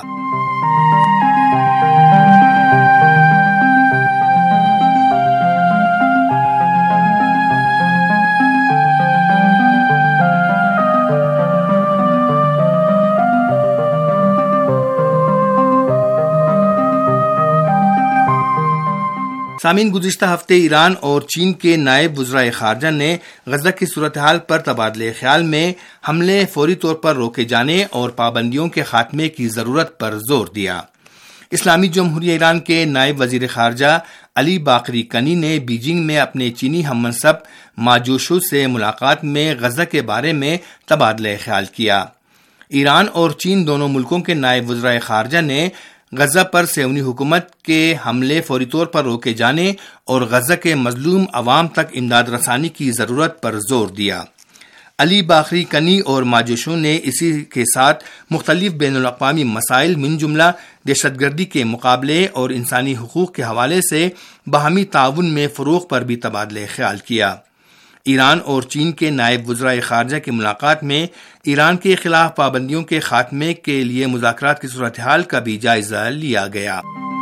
[SPEAKER 7] سامعین، گزشتہ ہفتے ایران اور چین کے نائب وزرائے خارجہ نے غزہ کی صورتحال پر تبادلہ خیال میں حملے فوری طور پر روکے جانے اور پابندیوں کے خاتمے کی ضرورت پر زور دیا۔ اسلامی جمہوریہ ایران کے نائب وزیر خارجہ علی باقری کنی نے بیجنگ میں اپنے چینی ہم منصب ماجوشو سے ملاقات میں غزہ کے بارے میں تبادلہ خیال کیا۔ ایران اور چین دونوں ملکوں کے نائب وزرائے خارجہ نے غزہ پر صہیونی حکومت کے حملے فوری طور پر روکے جانے اور غزہ کے مظلوم عوام تک امداد رسانی کی ضرورت پر زور دیا۔ علی باقری کنی اور ماجوشو نے اسی کے ساتھ مختلف بین الاقوامی مسائل من جملہ دہشت گردی کے مقابلے اور انسانی حقوق کے حوالے سے باہمی تعاون میں فروغ پر بھی تبادلہ خیال کیا۔ ایران اور چین کے نائب وزرائے خارجہ کی ملاقات میں ایران کے خلاف پابندیوں کے خاتمے کے لیے مذاکرات کی صورتحال کا بھی جائزہ لیا گیا۔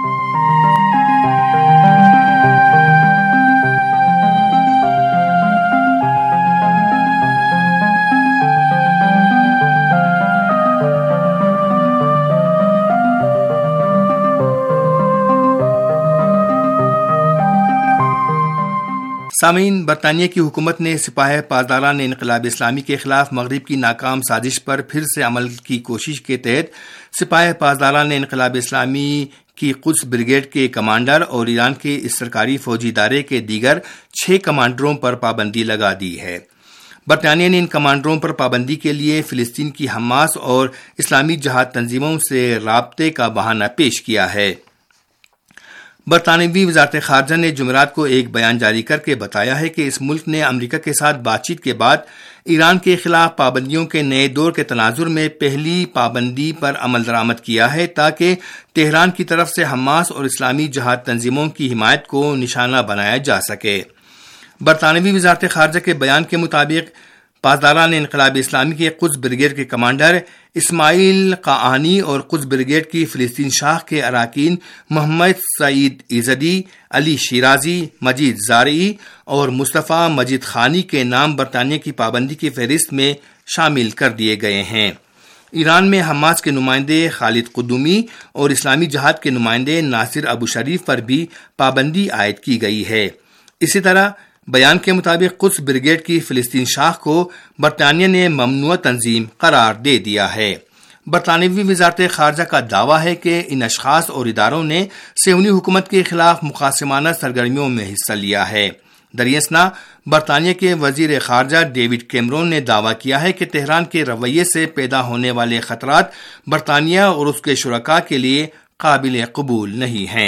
[SPEAKER 7] سامعین، برطانیہ کی حکومت نے سپاہ پاسداران انقلاب اسلامی کے خلاف مغرب کی ناکام سازش پر پھر سے عمل کی کوشش کے تحت سپاہ پاسداران انقلاب اسلامی کی قدس بریگیڈ کے کمانڈر اور ایران کے اس سرکاری فوجی ادارے کے دیگر چھ کمانڈروں پر پابندی لگا دی ہے۔ برطانیہ نے ان کمانڈروں پر پابندی کے لیے فلسطین کی حماس اور اسلامی جہاد تنظیموں سے رابطے کا بہانہ پیش کیا ہے۔ برطانوی وزارت خارجہ نے جمعرات کو ایک بیان جاری کر کے بتایا ہے کہ اس ملک نے امریکہ کے ساتھ بات چیت کے بعد ایران کے خلاف پابندیوں کے نئے دور کے تناظر میں پہلی پابندی پر عمل درآمد کیا ہے تاکہ تہران کی طرف سے حماس اور اسلامی جہاد تنظیموں کی حمایت کو نشانہ بنایا جا سکے۔ برطانوی وزارت خارجہ کے بیان کے مطابق پاسداران انقلاب اسلامی کے قدس بریگیڈ کے کمانڈر اسماعیل قاآنی اور قدس بریگیڈ کی فلسطین شاخ کے اراکین محمد سعید ایزدی، علی شیرازی، مجید زارعی اور مصطفیٰ مجید خانی کے نام برطانیہ کی پابندی کی فہرست میں شامل کر دیے گئے ہیں۔ ایران میں حماس کے نمائندے خالد قدومی اور اسلامی جہاد کے نمائندے ناصر ابو شریف پر بھی پابندی عائد کی گئی ہے۔ اسی طرح بیان کے مطابق قدس بریگیڈ کی فلسطین شاخ کو برطانیہ نے ممنوع تنظیم قرار دے دیا ہے۔ برطانوی وزارت خارجہ کا دعویٰ ہے کہ ان اشخاص اور اداروں نے صہیونی حکومت کے خلاف مقاسمانہ سرگرمیوں میں حصہ لیا ہے۔ دریاسنا برطانیہ کے وزیر خارجہ ڈیوڈ کیمرون نے دعویٰ کیا ہے کہ تہران کے رویے سے پیدا ہونے والے خطرات برطانیہ اور اس کے شرکاء کے لیے قابل قبول نہیں ہیں۔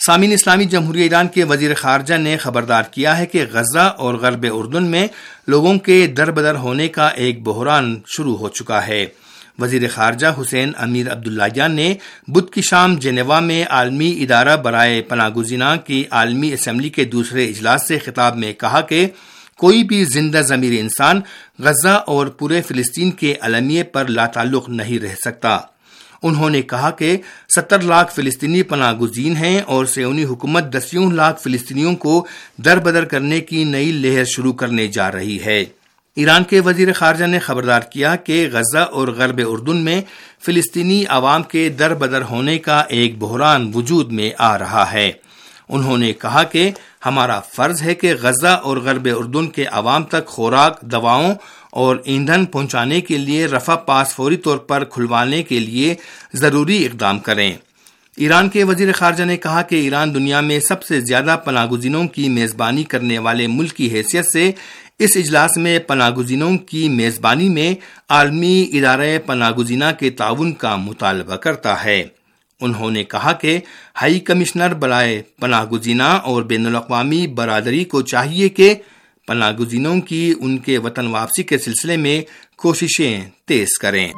[SPEAKER 7] سامعین، اسلامی جمہوریہ ایران کے وزیر خارجہ نے خبردار کیا ہے کہ غزہ اور غرب اردن میں لوگوں کے در بدر ہونے کا ایک بحران شروع ہو چکا ہے۔ وزیر خارجہ حسین امیر عبداللہیان نے بدھ کی شام جنیوا میں عالمی ادارہ برائے پناہ گزینان کی عالمی اسمبلی کے دوسرے اجلاس سے خطاب میں کہا کہ کوئی بھی زندہ ضمیر انسان غزہ اور پورے فلسطین کے المیے پر لا تعلق نہیں رہ سکتا۔ انہوں نے کہا کہ ستر لاکھ فلسطینی پناہ گزین ہیں اور صہیونی حکومت دسیوں لاکھ فلسطینیوں کو در بدر کرنے کی نئی لہر شروع کرنے جا رہی ہے۔ ایران کے وزیر خارجہ نے خبردار کیا کہ غزہ اور غرب اردن میں فلسطینی عوام کے در بدر ہونے کا ایک بحران وجود میں آ رہا ہے۔ انہوں نے کہا کہ ہمارا فرض ہے کہ غزہ اور غرب اردن کے عوام تک خوراک، دواؤں اور ایندھن پہنچانے کے لیے رفح پاس فوری طور پر کھلوانے کے لیے ضروری اقدام کریں۔ ایران کے وزیر خارجہ نے کہا کہ ایران دنیا میں سب سے زیادہ پناہ گزینوں کی میزبانی کرنے والے ملک کی حیثیت سے اس اجلاس میں پناہ گزینوں کی میزبانی میں عالمی ادارہ پناہ گزینہ کے تعاون کا مطالبہ کرتا ہے۔ انہوں نے کہا کہ ہائی کمشنر برائے پناہ گزینہ اور بین الاقوامی برادری کو چاہیے کہ پناہ گزینوں کی ان کے وطن واپسی کے سلسلے میں کوششیں تیز کریں۔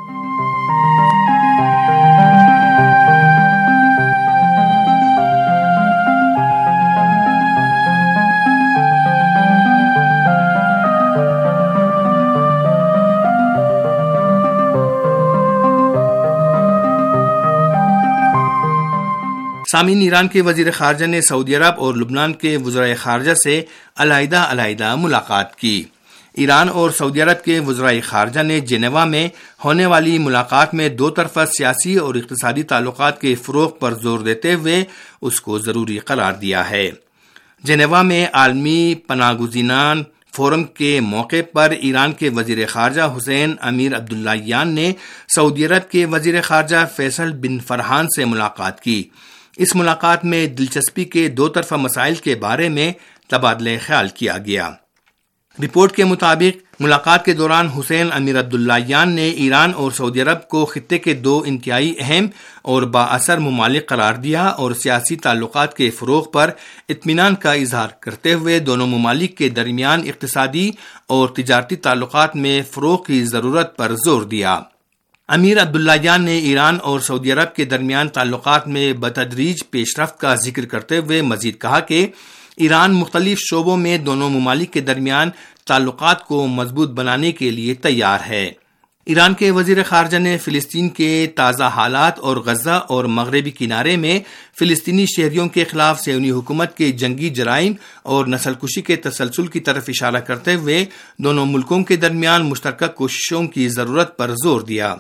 [SPEAKER 7] سامعین، ایران کے وزیر خارجہ نے سعودی عرب اور لبنان کے وزرائے خارجہ سے علیحدہ علیحدہ ملاقات کی۔ ایران اور سعودی عرب کے وزرائے خارجہ نے جنیوا میں ہونے والی ملاقات میں دو طرفہ سیاسی اور اقتصادی تعلقات کے فروغ پر زور دیتے ہوئے اس کو ضروری قرار دیا ہے۔ جنیوا میں عالمی پناہ گزینان فورم کے موقع پر ایران کے وزیر خارجہ حسین امیر عبداللہیان نے سعودی عرب کے وزیر خارجہ فیصل بن فرحان سے ملاقات کی۔ اس ملاقات میں دلچسپی کے دو طرفہ مسائل کے بارے میں تبادلہ خیال کیا گیا۔ رپورٹ کے مطابق ملاقات کے دوران حسین امیر عبداللہیان نے ایران اور سعودی عرب کو خطے کے دو انتہائی اہم اور با اثر ممالک قرار دیا اور سیاسی تعلقات کے فروغ پر اطمینان کا اظہار کرتے ہوئے دونوں ممالک کے درمیان اقتصادی اور تجارتی تعلقات میں فروغ کی ضرورت پر زور دیا۔ امیر عبداللہیان نے ایران اور سعودی عرب کے درمیان تعلقات میں بتدریج پیش رفت کا ذکر کرتے ہوئے مزید کہا کہ ایران مختلف شعبوں میں دونوں ممالک کے درمیان تعلقات کو مضبوط بنانے کے لیے تیار ہے۔ ایران کے وزیر خارجہ نے فلسطین کے تازہ حالات اور غزہ اور مغربی کنارے میں فلسطینی شہریوں کے خلاف صہیونی حکومت کے جنگی جرائم اور نسل کشی کے تسلسل کی طرف اشارہ کرتے ہوئے دونوں ملکوں کے درمیان مشترکہ کوششوں کی ضرورت پر زور دیا۔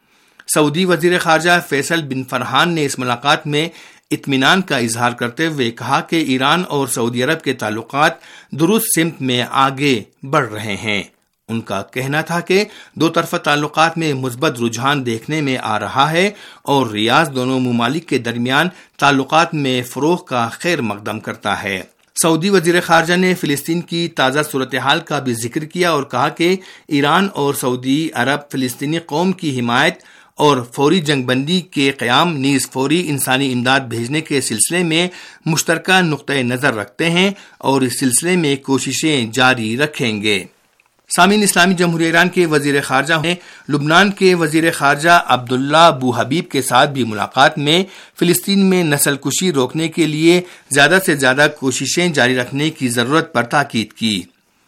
[SPEAKER 7] سعودی وزیر خارجہ فیصل بن فرحان نے اس ملاقات میں اطمینان کا اظہار کرتے ہوئے کہا کہ ایران اور سعودی عرب کے تعلقات درست سمت میں آگے بڑھ رہے ہیں۔ ان کا کہنا تھا کہ دو طرفہ تعلقات میں مثبت رجحان دیکھنے میں آ رہا ہے اور ریاض دونوں ممالک کے درمیان تعلقات میں فروغ کا خیر مقدم کرتا ہے۔ سعودی وزیر خارجہ نے فلسطین کی تازہ صورتحال کا بھی ذکر کیا اور کہا کہ ایران اور سعودی عرب فلسطینی قوم کی حمایت اور فوری جنگ بندی کے قیام نیز فوری انسانی امداد بھیجنے کے سلسلے میں مشترکہ نقطۂ نظر رکھتے ہیں اور اس سلسلے میں کوششیں جاری رکھیں گے۔ سامعین، اسلامی جمہوریہ ایران کے وزیر خارجہ نے لبنان کے وزیر خارجہ عبداللہ ابو حبیب کے ساتھ بھی ملاقات میں فلسطین میں نسل کشی روکنے کے لیے زیادہ سے زیادہ کوششیں جاری رکھنے کی ضرورت پر تاکید کی۔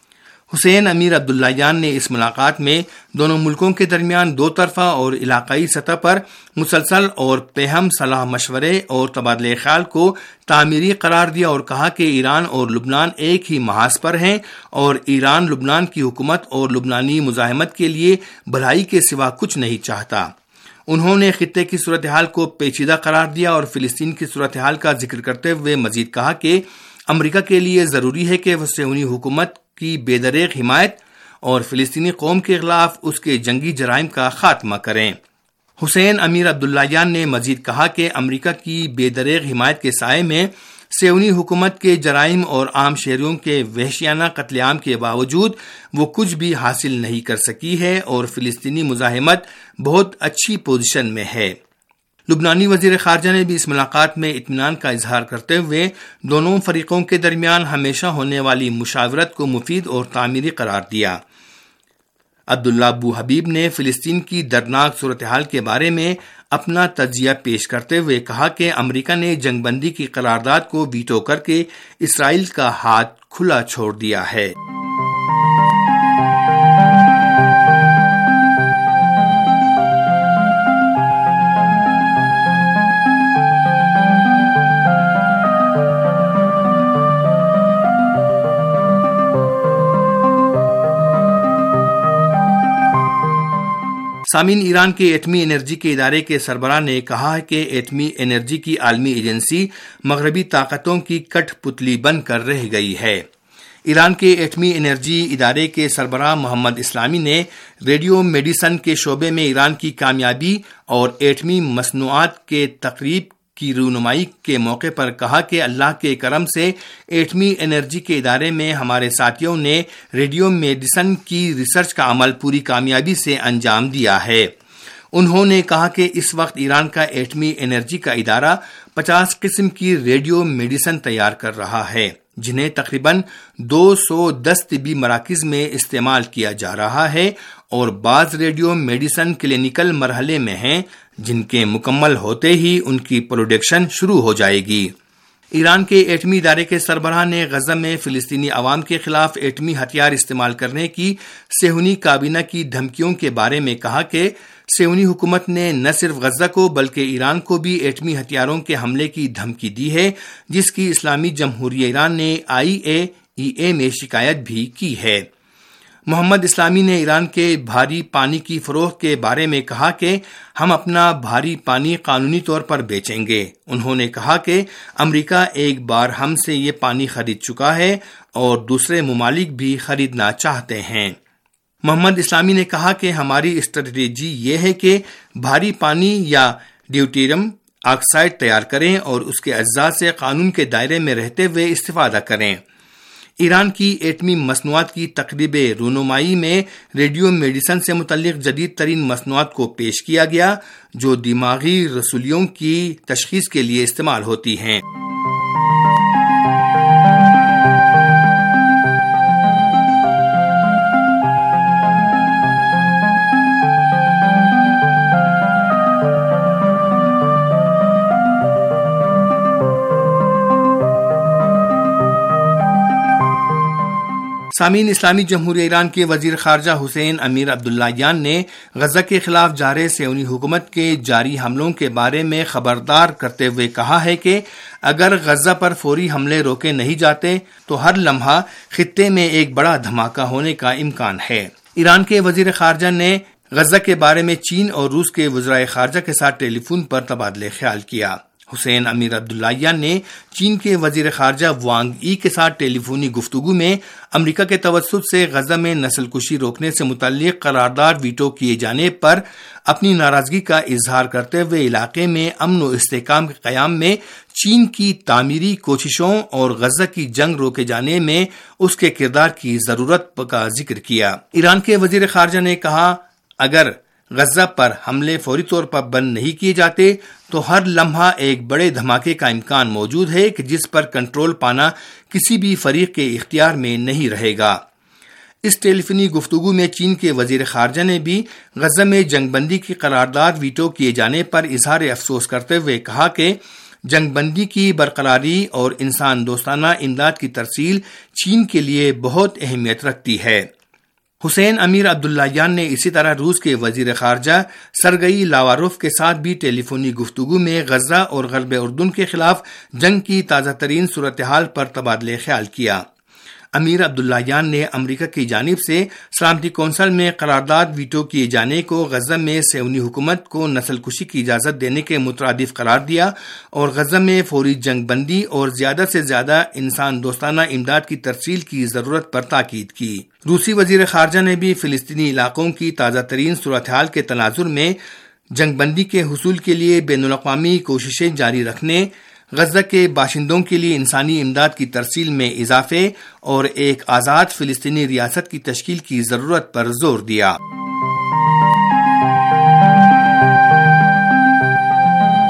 [SPEAKER 7] حسین امیر عبداللہیان نے اس ملاقات میں دونوں ملکوں کے درمیان دو طرفہ اور علاقائی سطح پر مسلسل اور پہم صلاح مشورے اور تبادلہ خیال کو تعمیری قرار دیا اور کہا کہ ایران اور لبنان ایک ہی محاذ پر ہیں اور ایران لبنان کی حکومت اور لبنانی مزاحمت کے لیے بھلائی کے سوا کچھ نہیں چاہتا۔ انہوں نے خطے کی صورتحال کو پیچیدہ قرار دیا اور فلسطین کی صورتحال کا ذکر کرتے ہوئے مزید کہا کہ امریکہ کے لیے ضروری ہے کہ وہ صہیونی حکومت کی بے دریغ حمایت اور فلسطینی قوم کے خلاف اس کے جنگی جرائم کا خاتمہ کریں۔ حسین امیر عبداللہیان نے مزید کہا کہ امریکہ کی بے دریغ حمایت کے سائے میں صہیونی حکومت کے جرائم اور عام شہریوں کے وحشیانہ قتل عام کے باوجود وہ کچھ بھی حاصل نہیں کر سکی ہے اور فلسطینی مزاحمت بہت اچھی پوزیشن میں ہے۔ لبنانی وزیر خارجہ نے بھی اس ملاقات میں اطمینان کا اظہار کرتے ہوئے دونوں فریقوں کے درمیان ہمیشہ ہونے والی مشاورت کو مفید اور تعمیری قرار دیا۔ عبداللہ ابو حبیب نے فلسطین کی دردناک صورتحال کے بارے میں اپنا تجزیہ پیش کرتے ہوئے کہا کہ امریکہ نے جنگ بندی کی قرارداد کو ویٹو کر کے اسرائیل کا ہاتھ کھلا چھوڑ دیا ہے۔ سامعین، ایران کے ایٹمی انرجی کے ادارے کے سربراہ نے کہا ہے کہ ایٹمی انرجی کی عالمی ایجنسی مغربی طاقتوں کی کٹ پتلی بن کر رہ گئی ہے۔ ایران کے ایٹمی انرجی ادارے کے سربراہ محمد اسلامی نے ریڈیو میڈیسن کے شعبے میں ایران کی کامیابی اور ایٹمی مصنوعات کے تقریب کی رونمائی کے موقع پر کہا کہ اللہ کے کرم سے ایٹمی انرجی کے ادارے میں ہمارے ساتھیوں نے ریڈیو میڈیسن کی ریسرچ کا عمل پوری کامیابی سے انجام دیا ہے۔ انہوں نے کہا کہ اس وقت ایران کا ایٹمی انرجی کا ادارہ پچاس قسم کی ریڈیو میڈیسن تیار کر رہا ہے، جنہیں تقریباً دو سو دس طبی مراکز میں استعمال کیا جا رہا ہے، اور بعض ریڈیو میڈیسن کلینیکل مرحلے میں ہیں جن کے مکمل ہوتے ہی ان کی پروڈکشن شروع ہو جائے گی۔ ایران کے ایٹمی ادارے کے سربراہ نے غزہ میں فلسطینی عوام کے خلاف ایٹمی ہتھیار استعمال کرنے کی صہیونی کابینہ کی دھمکیوں کے بارے میں کہا کہ صہیونی حکومت نے نہ صرف غزہ کو بلکہ ایران کو بھی ایٹمی ہتھیاروں کے حملے کی دھمکی دی ہے، جس کی اسلامی جمہوریہ ایران نے آئی اے ای اے میں شکایت بھی کی ہے۔ محمد اسلامی نے ایران کے بھاری پانی کی فروخت کے بارے میں کہا کہ ہم اپنا بھاری پانی قانونی طور پر بیچیں گے۔ انہوں نے کہا کہ امریکہ ایک بار ہم سے یہ پانی خرید چکا ہے اور دوسرے ممالک بھی خریدنا چاہتے ہیں۔ محمد اسلامی نے کہا کہ ہماری اسٹریٹجی یہ ہے کہ بھاری پانی یا ڈیوٹیریم آکسائڈ تیار کریں اور اس کے اجزاء سے قانون کے دائرے میں رہتے ہوئے استفادہ کریں۔ ایران کی ایٹمی مصنوعات کی تقریب رونمائی میں ریڈیو میڈیسن سے متعلق جدید ترین مصنوعات کو پیش کیا گیا، جو دماغی رسولیوں کی تشخیص کے لیے استعمال ہوتی ہیں۔ سامعین، اسلامی جمہوریہ ایران کے وزیر خارجہ حسین امیر عبداللہیان نے غزہ کے خلاف جاری صہیونی حکومت کے جاری حملوں کے بارے میں خبردار کرتے ہوئے کہا ہے کہ اگر غزہ پر فوری حملے روکے نہیں جاتے تو ہر لمحہ خطے میں ایک بڑا دھماکہ ہونے کا امکان ہے۔ ایران کے وزیر خارجہ نے غزہ کے بارے میں چین اور روس کے وزرائے خارجہ کے ساتھ ٹیلی فون پر تبادلہ خیال کیا۔ حسین امیر عبداللہیان نے چین کے وزیر خارجہ وانگ ای کے ساتھ ٹیلی فونی گفتگو میں امریکہ کے توسط سے غزہ میں نسل کشی روکنے سے متعلق قرارداد ویٹو کیے جانے پر اپنی ناراضگی کا اظہار کرتے ہوئے علاقے میں امن و استحکام کے قیام میں چین کی تعمیری کوششوں اور غزہ کی جنگ روکے جانے میں اس کے کردار کی ضرورت کا ذکر کیا۔ ایران کے وزیر خارجہ نے کہا، اگر غزہ پر حملے فوری طور پر بند نہیں کیے جاتے تو ہر لمحہ ایک بڑے دھماکے کا امکان موجود ہے کہ جس پر کنٹرول پانا کسی بھی فریق کے اختیار میں نہیں رہے گا۔ اس ٹیلی فونی گفتگو میں چین کے وزیر خارجہ نے بھی غزہ میں جنگ بندی کی قرارداد ویٹو کیے جانے پر اظہار افسوس کرتے ہوئے کہا کہ جنگ بندی کی برقراری اور انسان دوستانہ امداد کی ترسیل چین کے لیے بہت اہمیت رکھتی ہے۔ حسین امیر عبداللہیان نے اسی طرح روس کے وزیر خارجہ سرگئی لاواروف کے ساتھ بھی ٹیلی فونی گفتگو میں غزہ اور غرب اردن کے خلاف جنگ کی تازہ ترین صورتحال پر تبادلہ خیال کیا۔ امیر عبداللہیان نے امریکہ کی جانب سے سلامتی کونسل میں قرارداد ویٹو کیے جانے کو غزہ میں صہیونی حکومت کو نسل کشی کی اجازت دینے کے مترادف قرار دیا اور غزہ میں فوری جنگ بندی اور زیادہ سے زیادہ انسان دوستانہ امداد کی ترسیل کی ضرورت پر تاکید کی۔ روسی وزیر خارجہ نے بھی فلسطینی علاقوں کی تازہ ترین صورتحال کے تناظر میں جنگ بندی کے حصول کے لیے بین الاقوامی کوششیں جاری رکھنے، غزہ کے باشندوں کے لیے انسانی امداد کی ترسیل میں اضافے اور ایک آزاد فلسطینی ریاست کی تشکیل کی ضرورت پر زور دیا۔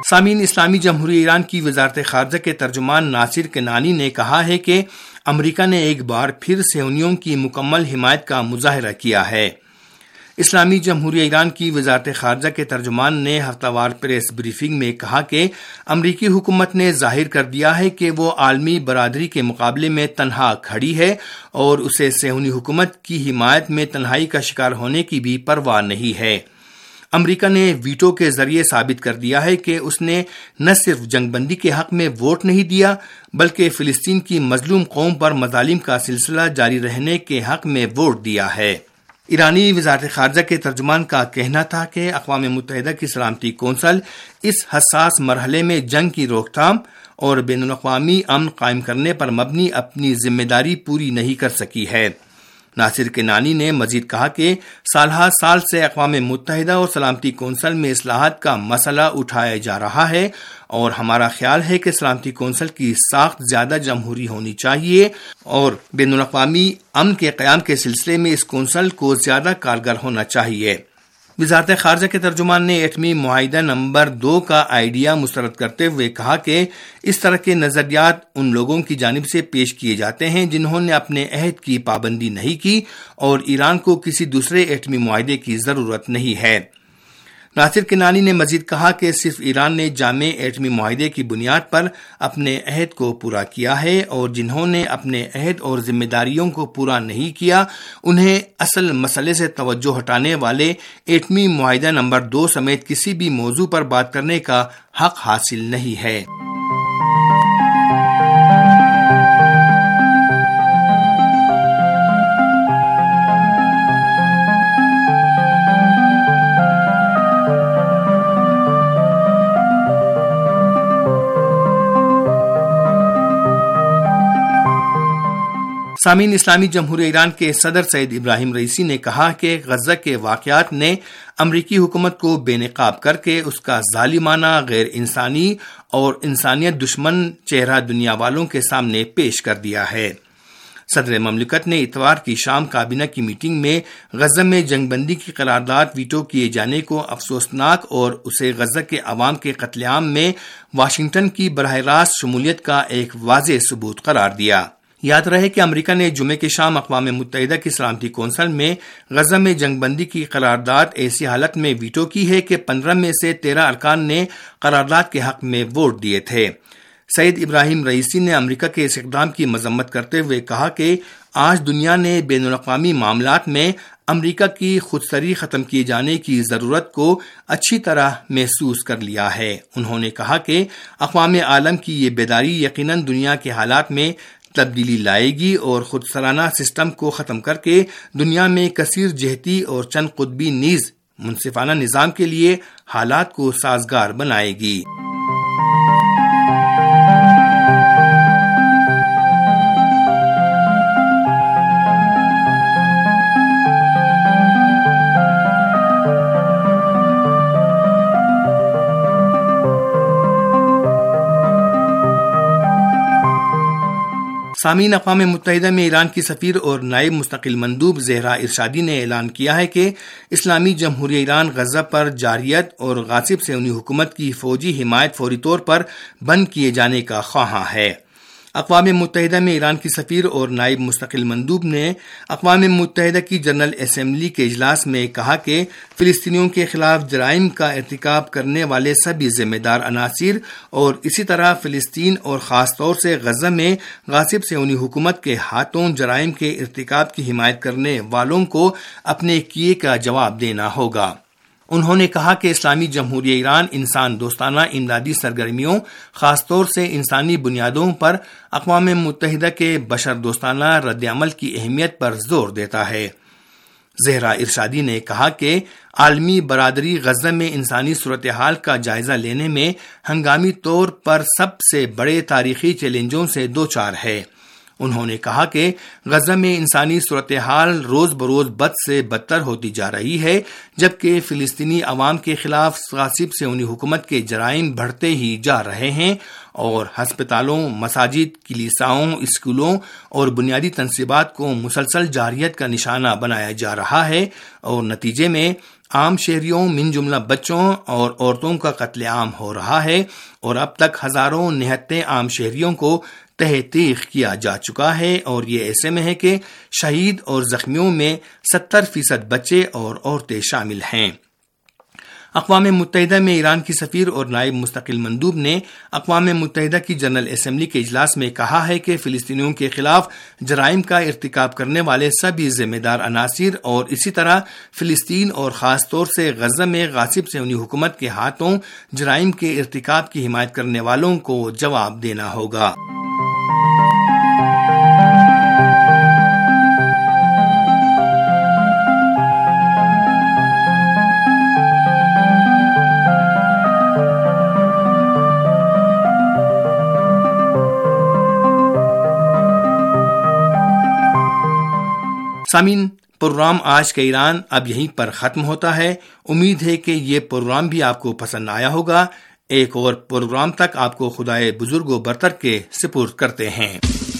[SPEAKER 7] سامعین، اسلامی جمہوریہ ایران کی وزارت خارجہ کے ترجمان ناصر کنانی نے کہا ہے کہ امریکہ نے ایک بار پھر صہیونیوں کی مکمل حمایت کا مظاہرہ کیا ہے۔ اسلامی جمہوریہ ایران کی وزارت خارجہ کے ترجمان نے ہفتہ وار پریس بریفنگ میں کہا کہ امریکی حکومت نے ظاہر کر دیا ہے کہ وہ عالمی برادری کے مقابلے میں تنہا کھڑی ہے اور اسے صہیونی حکومت کی حمایت میں تنہائی کا شکار ہونے کی بھی پرواہ نہیں ہے۔ امریکہ نے ویٹو کے ذریعے ثابت کر دیا ہے کہ اس نے نہ صرف جنگ بندی کے حق میں ووٹ نہیں دیا بلکہ فلسطین کی مظلوم قوم پر مظالم کا سلسلہ جاری رہنے کے حق میں ووٹ دیا ہے۔ ایرانی وزارت خارجہ کے ترجمان کا کہنا تھا کہ اقوام متحدہ کی سلامتی کونسل اس حساس مرحلے میں جنگ کی روک تھام اور بین الاقوامی امن قائم کرنے پر مبنی اپنی ذمہ داری پوری نہیں کر سکی ہے۔ ناصر کنانی نے مزید کہا کہ سال ہر سال سے اقوام متحدہ اور سلامتی کونسل میں اصلاحات کا مسئلہ اٹھایا جا رہا ہے اور ہمارا خیال ہے کہ سلامتی کونسل کی ساخت زیادہ جمہوری ہونی چاہیے اور بین الاقوامی امن کے قیام کے سلسلے میں اس کونسل کو زیادہ کارگر ہونا چاہیے۔ وزارت خارجہ کے ترجمان نے ایٹمی معاہدہ نمبر دو کا آئیڈیا مسترد کرتے ہوئے کہا کہ اس طرح کے نظریات ان لوگوں کی جانب سے پیش کیے جاتے ہیں جنہوں نے اپنے عہد کی پابندی نہیں کی اور ایران کو کسی دوسرے ایٹمی معاہدے کی ضرورت نہیں ہے۔ ناصر کنانی نے مزید کہا کہ صرف ایران نے جامع ایٹمی معاہدے کی بنیاد پر اپنے عہد کو پورا کیا ہے اور جنہوں نے اپنے عہد اور ذمہ داریوں کو پورا نہیں کیا انہیں اصل مسئلے سے توجہ ہٹانے والے ایٹمی معاہدہ نمبر دو سمیت کسی بھی موضوع پر بات کرنے کا حق حاصل نہیں ہے۔ سامعین، اسلامی جمہوریہ ایران کے صدر سید ابراہیم رئیسی نے کہا کہ غزہ کے واقعات نے امریکی حکومت کو بے نقاب کر کے اس کا ظالمانہ، غیر انسانی اور انسانیت دشمن چہرہ دنیا والوں کے سامنے پیش کر دیا ہے۔ صدر مملکت نے اتوار کی شام کابینہ کی میٹنگ میں غزہ میں جنگ بندی کی قرارداد ویٹو کیے جانے کو افسوسناک اور اسے غزہ کے عوام کے قتل عام میں واشنگٹن کی براہ راست شمولیت کا ایک واضح ثبوت قرار دیا۔ یاد رہے کہ امریکہ نے جمعے کی شام اقوام متحدہ کی سلامتی کونسل میں غزہ میں جنگ بندی کی قرارداد ایسی حالت میں ویٹو کی ہے کہ پندرہ میں سے تیرہ ارکان نے قرارداد کے حق میں ووٹ دیے تھے۔ سید ابراہیم رئیسی نے امریکہ کے اس اقدام کی مذمت کرتے ہوئے کہا کہ آج دنیا نے بین الاقوامی معاملات میں امریکہ کی خودسری ختم کیے جانے کی ضرورت کو اچھی طرح محسوس کر لیا ہے۔ انہوں نے کہا کہ اقوام عالم کی یہ بیداری یقیناً دنیا کے حالات میں تبدیلی لائے گی اور خود سرانہ سسٹم کو ختم کر کے دنیا میں کثیر جہتی اور چند قطبی نیز منصفانہ نظام کے لیے حالات کو سازگار بنائے گی۔ سامعین، اقوام متحدہ میں ایران کی سفیر اور نائب مستقل مندوب زہرا ارشادی نے اعلان کیا ہے کہ اسلامی جمہوریہ ایران غزہ پر جارحیت اور غاصب صہیونی حکومت کی فوجی حمایت فوری طور پر بند کیے جانے کا خواہاں ہے۔ اقوام متحدہ میں ایران کی سفیر اور نائب مستقل مندوب نے اقوام متحدہ کی جنرل اسمبلی کے اجلاس میں کہا کہ فلسطینیوں کے خلاف جرائم کا ارتکاب کرنے والے سبھی ذمہ دار عناصر اور اسی طرح فلسطین اور خاص طور سے غزہ میں غاصب صہیونی حکومت کے ہاتھوں جرائم کے ارتکاب کی حمایت کرنے والوں کو اپنے کیے کا جواب دینا ہوگا۔ انہوں نے کہا کہ اسلامی جمہوریہ ایران انسان دوستانہ امدادی سرگرمیوں، خاص طور سے انسانی بنیادوں پر اقوام متحدہ کے بشر دوستانہ رد عمل کی اہمیت پر زور دیتا ہے۔ زہرا ارشادی نے کہا کہ عالمی برادری غزہ میں انسانی صورتحال کا جائزہ لینے میں ہنگامی طور پر سب سے بڑے تاریخی چیلنجوں سے دوچار ہے۔ انہوں نے کہا کہ غزہ میں انسانی صورتحال روز بروز بد سے بدتر ہوتی جا رہی ہے، جبکہ فلسطینی عوام کے خلاف غاصب صہیونی حکومت کے جرائم بڑھتے ہی جا رہے ہیں اور ہسپتالوں، مساجد، کلیساؤں، اسکولوں اور بنیادی تنصیبات کو مسلسل جارحیت کا نشانہ بنایا جا رہا ہے اور نتیجے میں عام شہریوں من جملہ بچوں اور عورتوں کا قتل عام ہو رہا ہے اور اب تک ہزاروں نہتے عام شہریوں کو تہ تیغ کیا جا چکا ہے، اور یہ ایسے میں ہے کہ شہید اور زخمیوں میں ستر فیصد بچے اور عورتیں شامل ہیں۔ اقوام متحدہ میں ایران کی سفیر اور نائب مستقل مندوب نے اقوام متحدہ کی جنرل اسمبلی کے اجلاس میں کہا ہے کہ فلسطینیوں کے خلاف جرائم کا ارتکاب کرنے والے سبھی ذمہ دار عناصر اور اسی طرح فلسطین اور خاص طور سے غزہ میں غاصب صہیونی حکومت کے ہاتھوں جرائم کے ارتکاب کی حمایت کرنے والوں کو جواب دینا ہوگا۔ سامعین، پروگرام آج کا ایران اب یہیں پر ختم ہوتا ہے۔ امید ہے کہ یہ پروگرام بھی آپ کو پسند آیا ہوگا۔ ایک اور پروگرام تک آپ کو خدائے بزرگ و برتر کے سپرد کرتے ہیں۔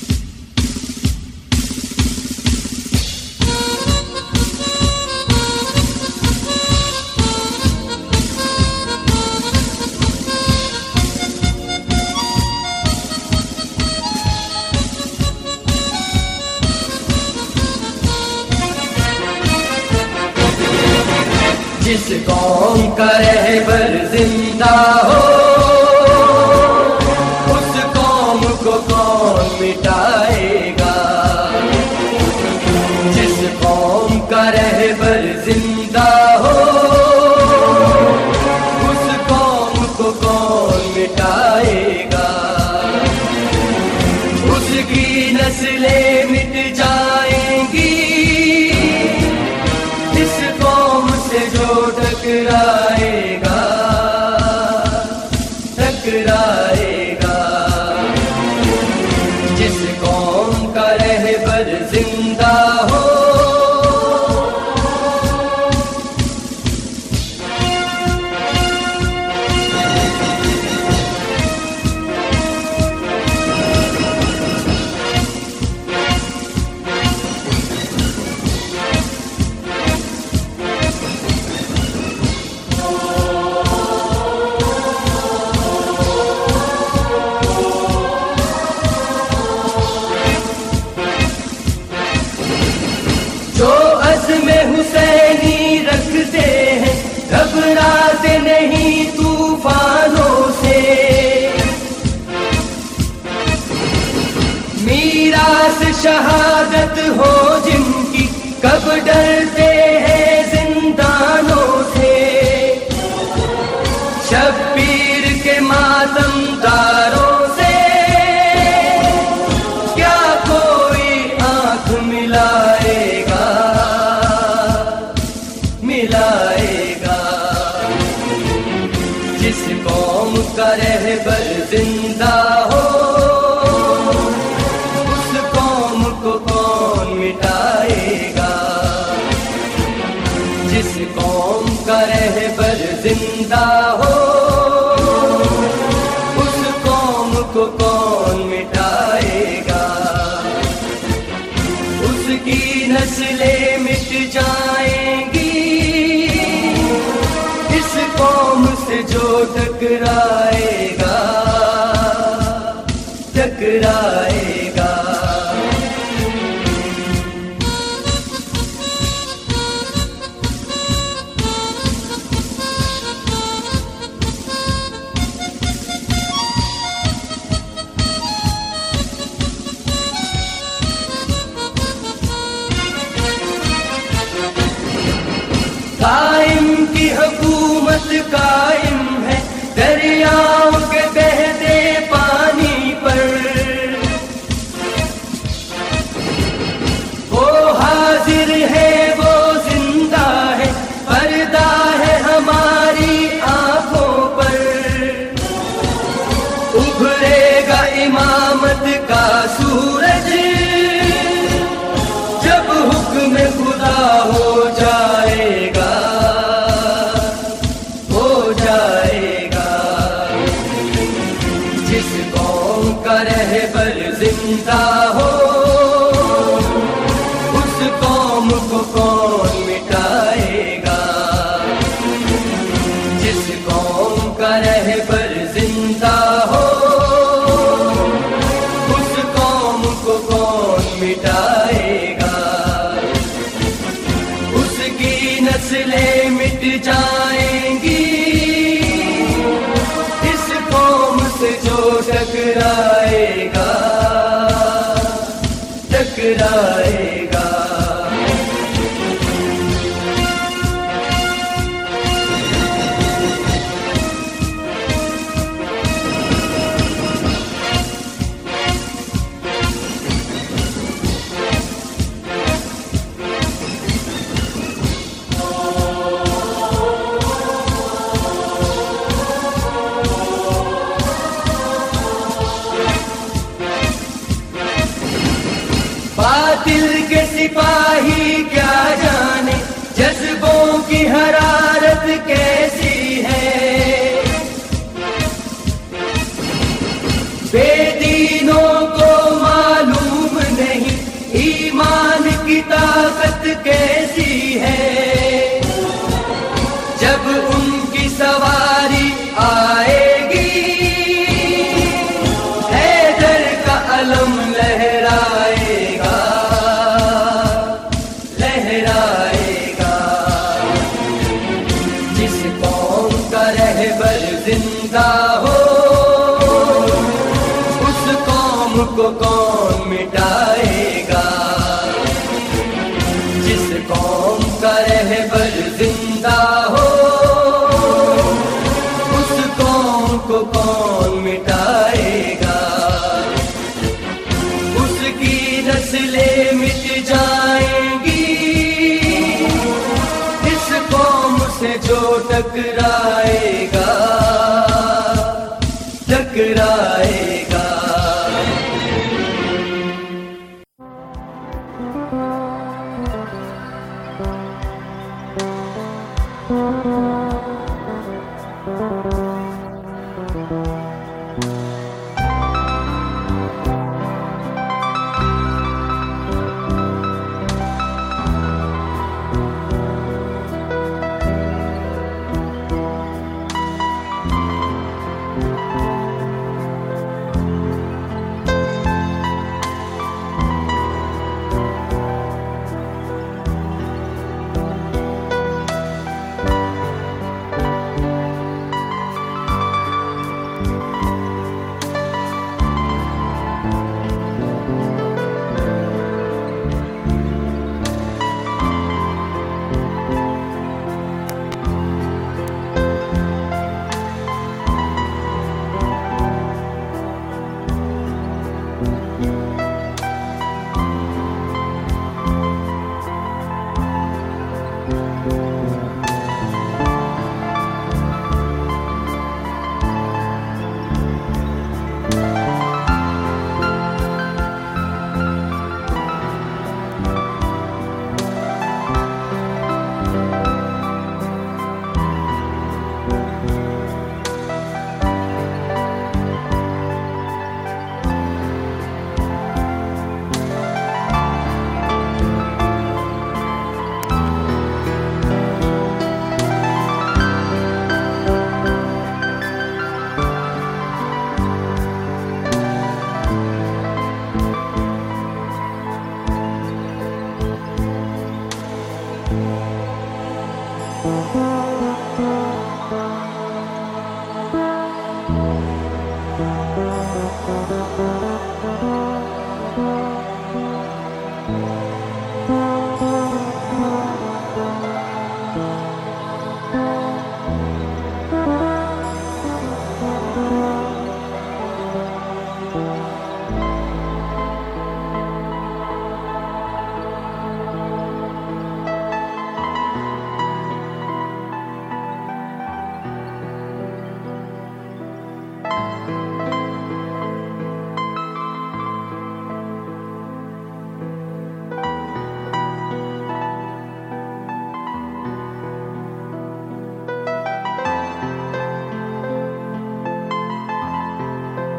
[SPEAKER 2] جس قوم کا رہبر زندہ ہو اس قوم کو کون مٹائے گا، جس قوم کا رہبر زندہ ہو اس قوم کو کون مٹائے گا، اس کی نسلیں مٹ جائیں گی اس قوم سے جو ٹکرائے گا ٹکرائے گا، جس قوم کا رہبر زندہ ہو۔ حسینی رکھتے ہیں گھبراتے نہیں طوفانوں سے، میراث شہادت ہو جن کی کب ڈرتے ہیں زندانوں سے، شبیر کے ماتم داروں سے کیا کوئی آنکھ ملائے گا ملائے گا، جس قوم کا رہبر زندہ ہو اس قوم کو کون مٹائے گا، جس قوم کا رہبر زندہ ہو اس قوم کو کون مٹائے گا، اس کی نسلیں مٹ جائیں گی اس قوم سے جو ٹکرائے گا ٹکرائے گا۔ قائم کی حکومت قائم ہے دریاؤں کے بہتے پانی پر، وہ حاضر ہے وہ زندہ ہے پردہ ہے ہماری آنکھوں پر، ابھرے گا امامت کا سورج جب حکم خدا ہو جائے گا ہو جائے گا، جس قوم کا رہبر زندہ ہو اس قوم کو کون مٹائے گا، سپاہی کیا جانے جذبوں کی حرارت کیسی ہے، بے دینوں کو معلوم نہیں ایمان کی طاقت کیسی ہے، جب ان کی سواری آئے گی حیدر کا علم لہرائے گا لہرائے گا، جس قوم کا رہبر زندہ ہو اس قوم کو کون مٹائے گا، جس قوم کا رہبر زندہ ہو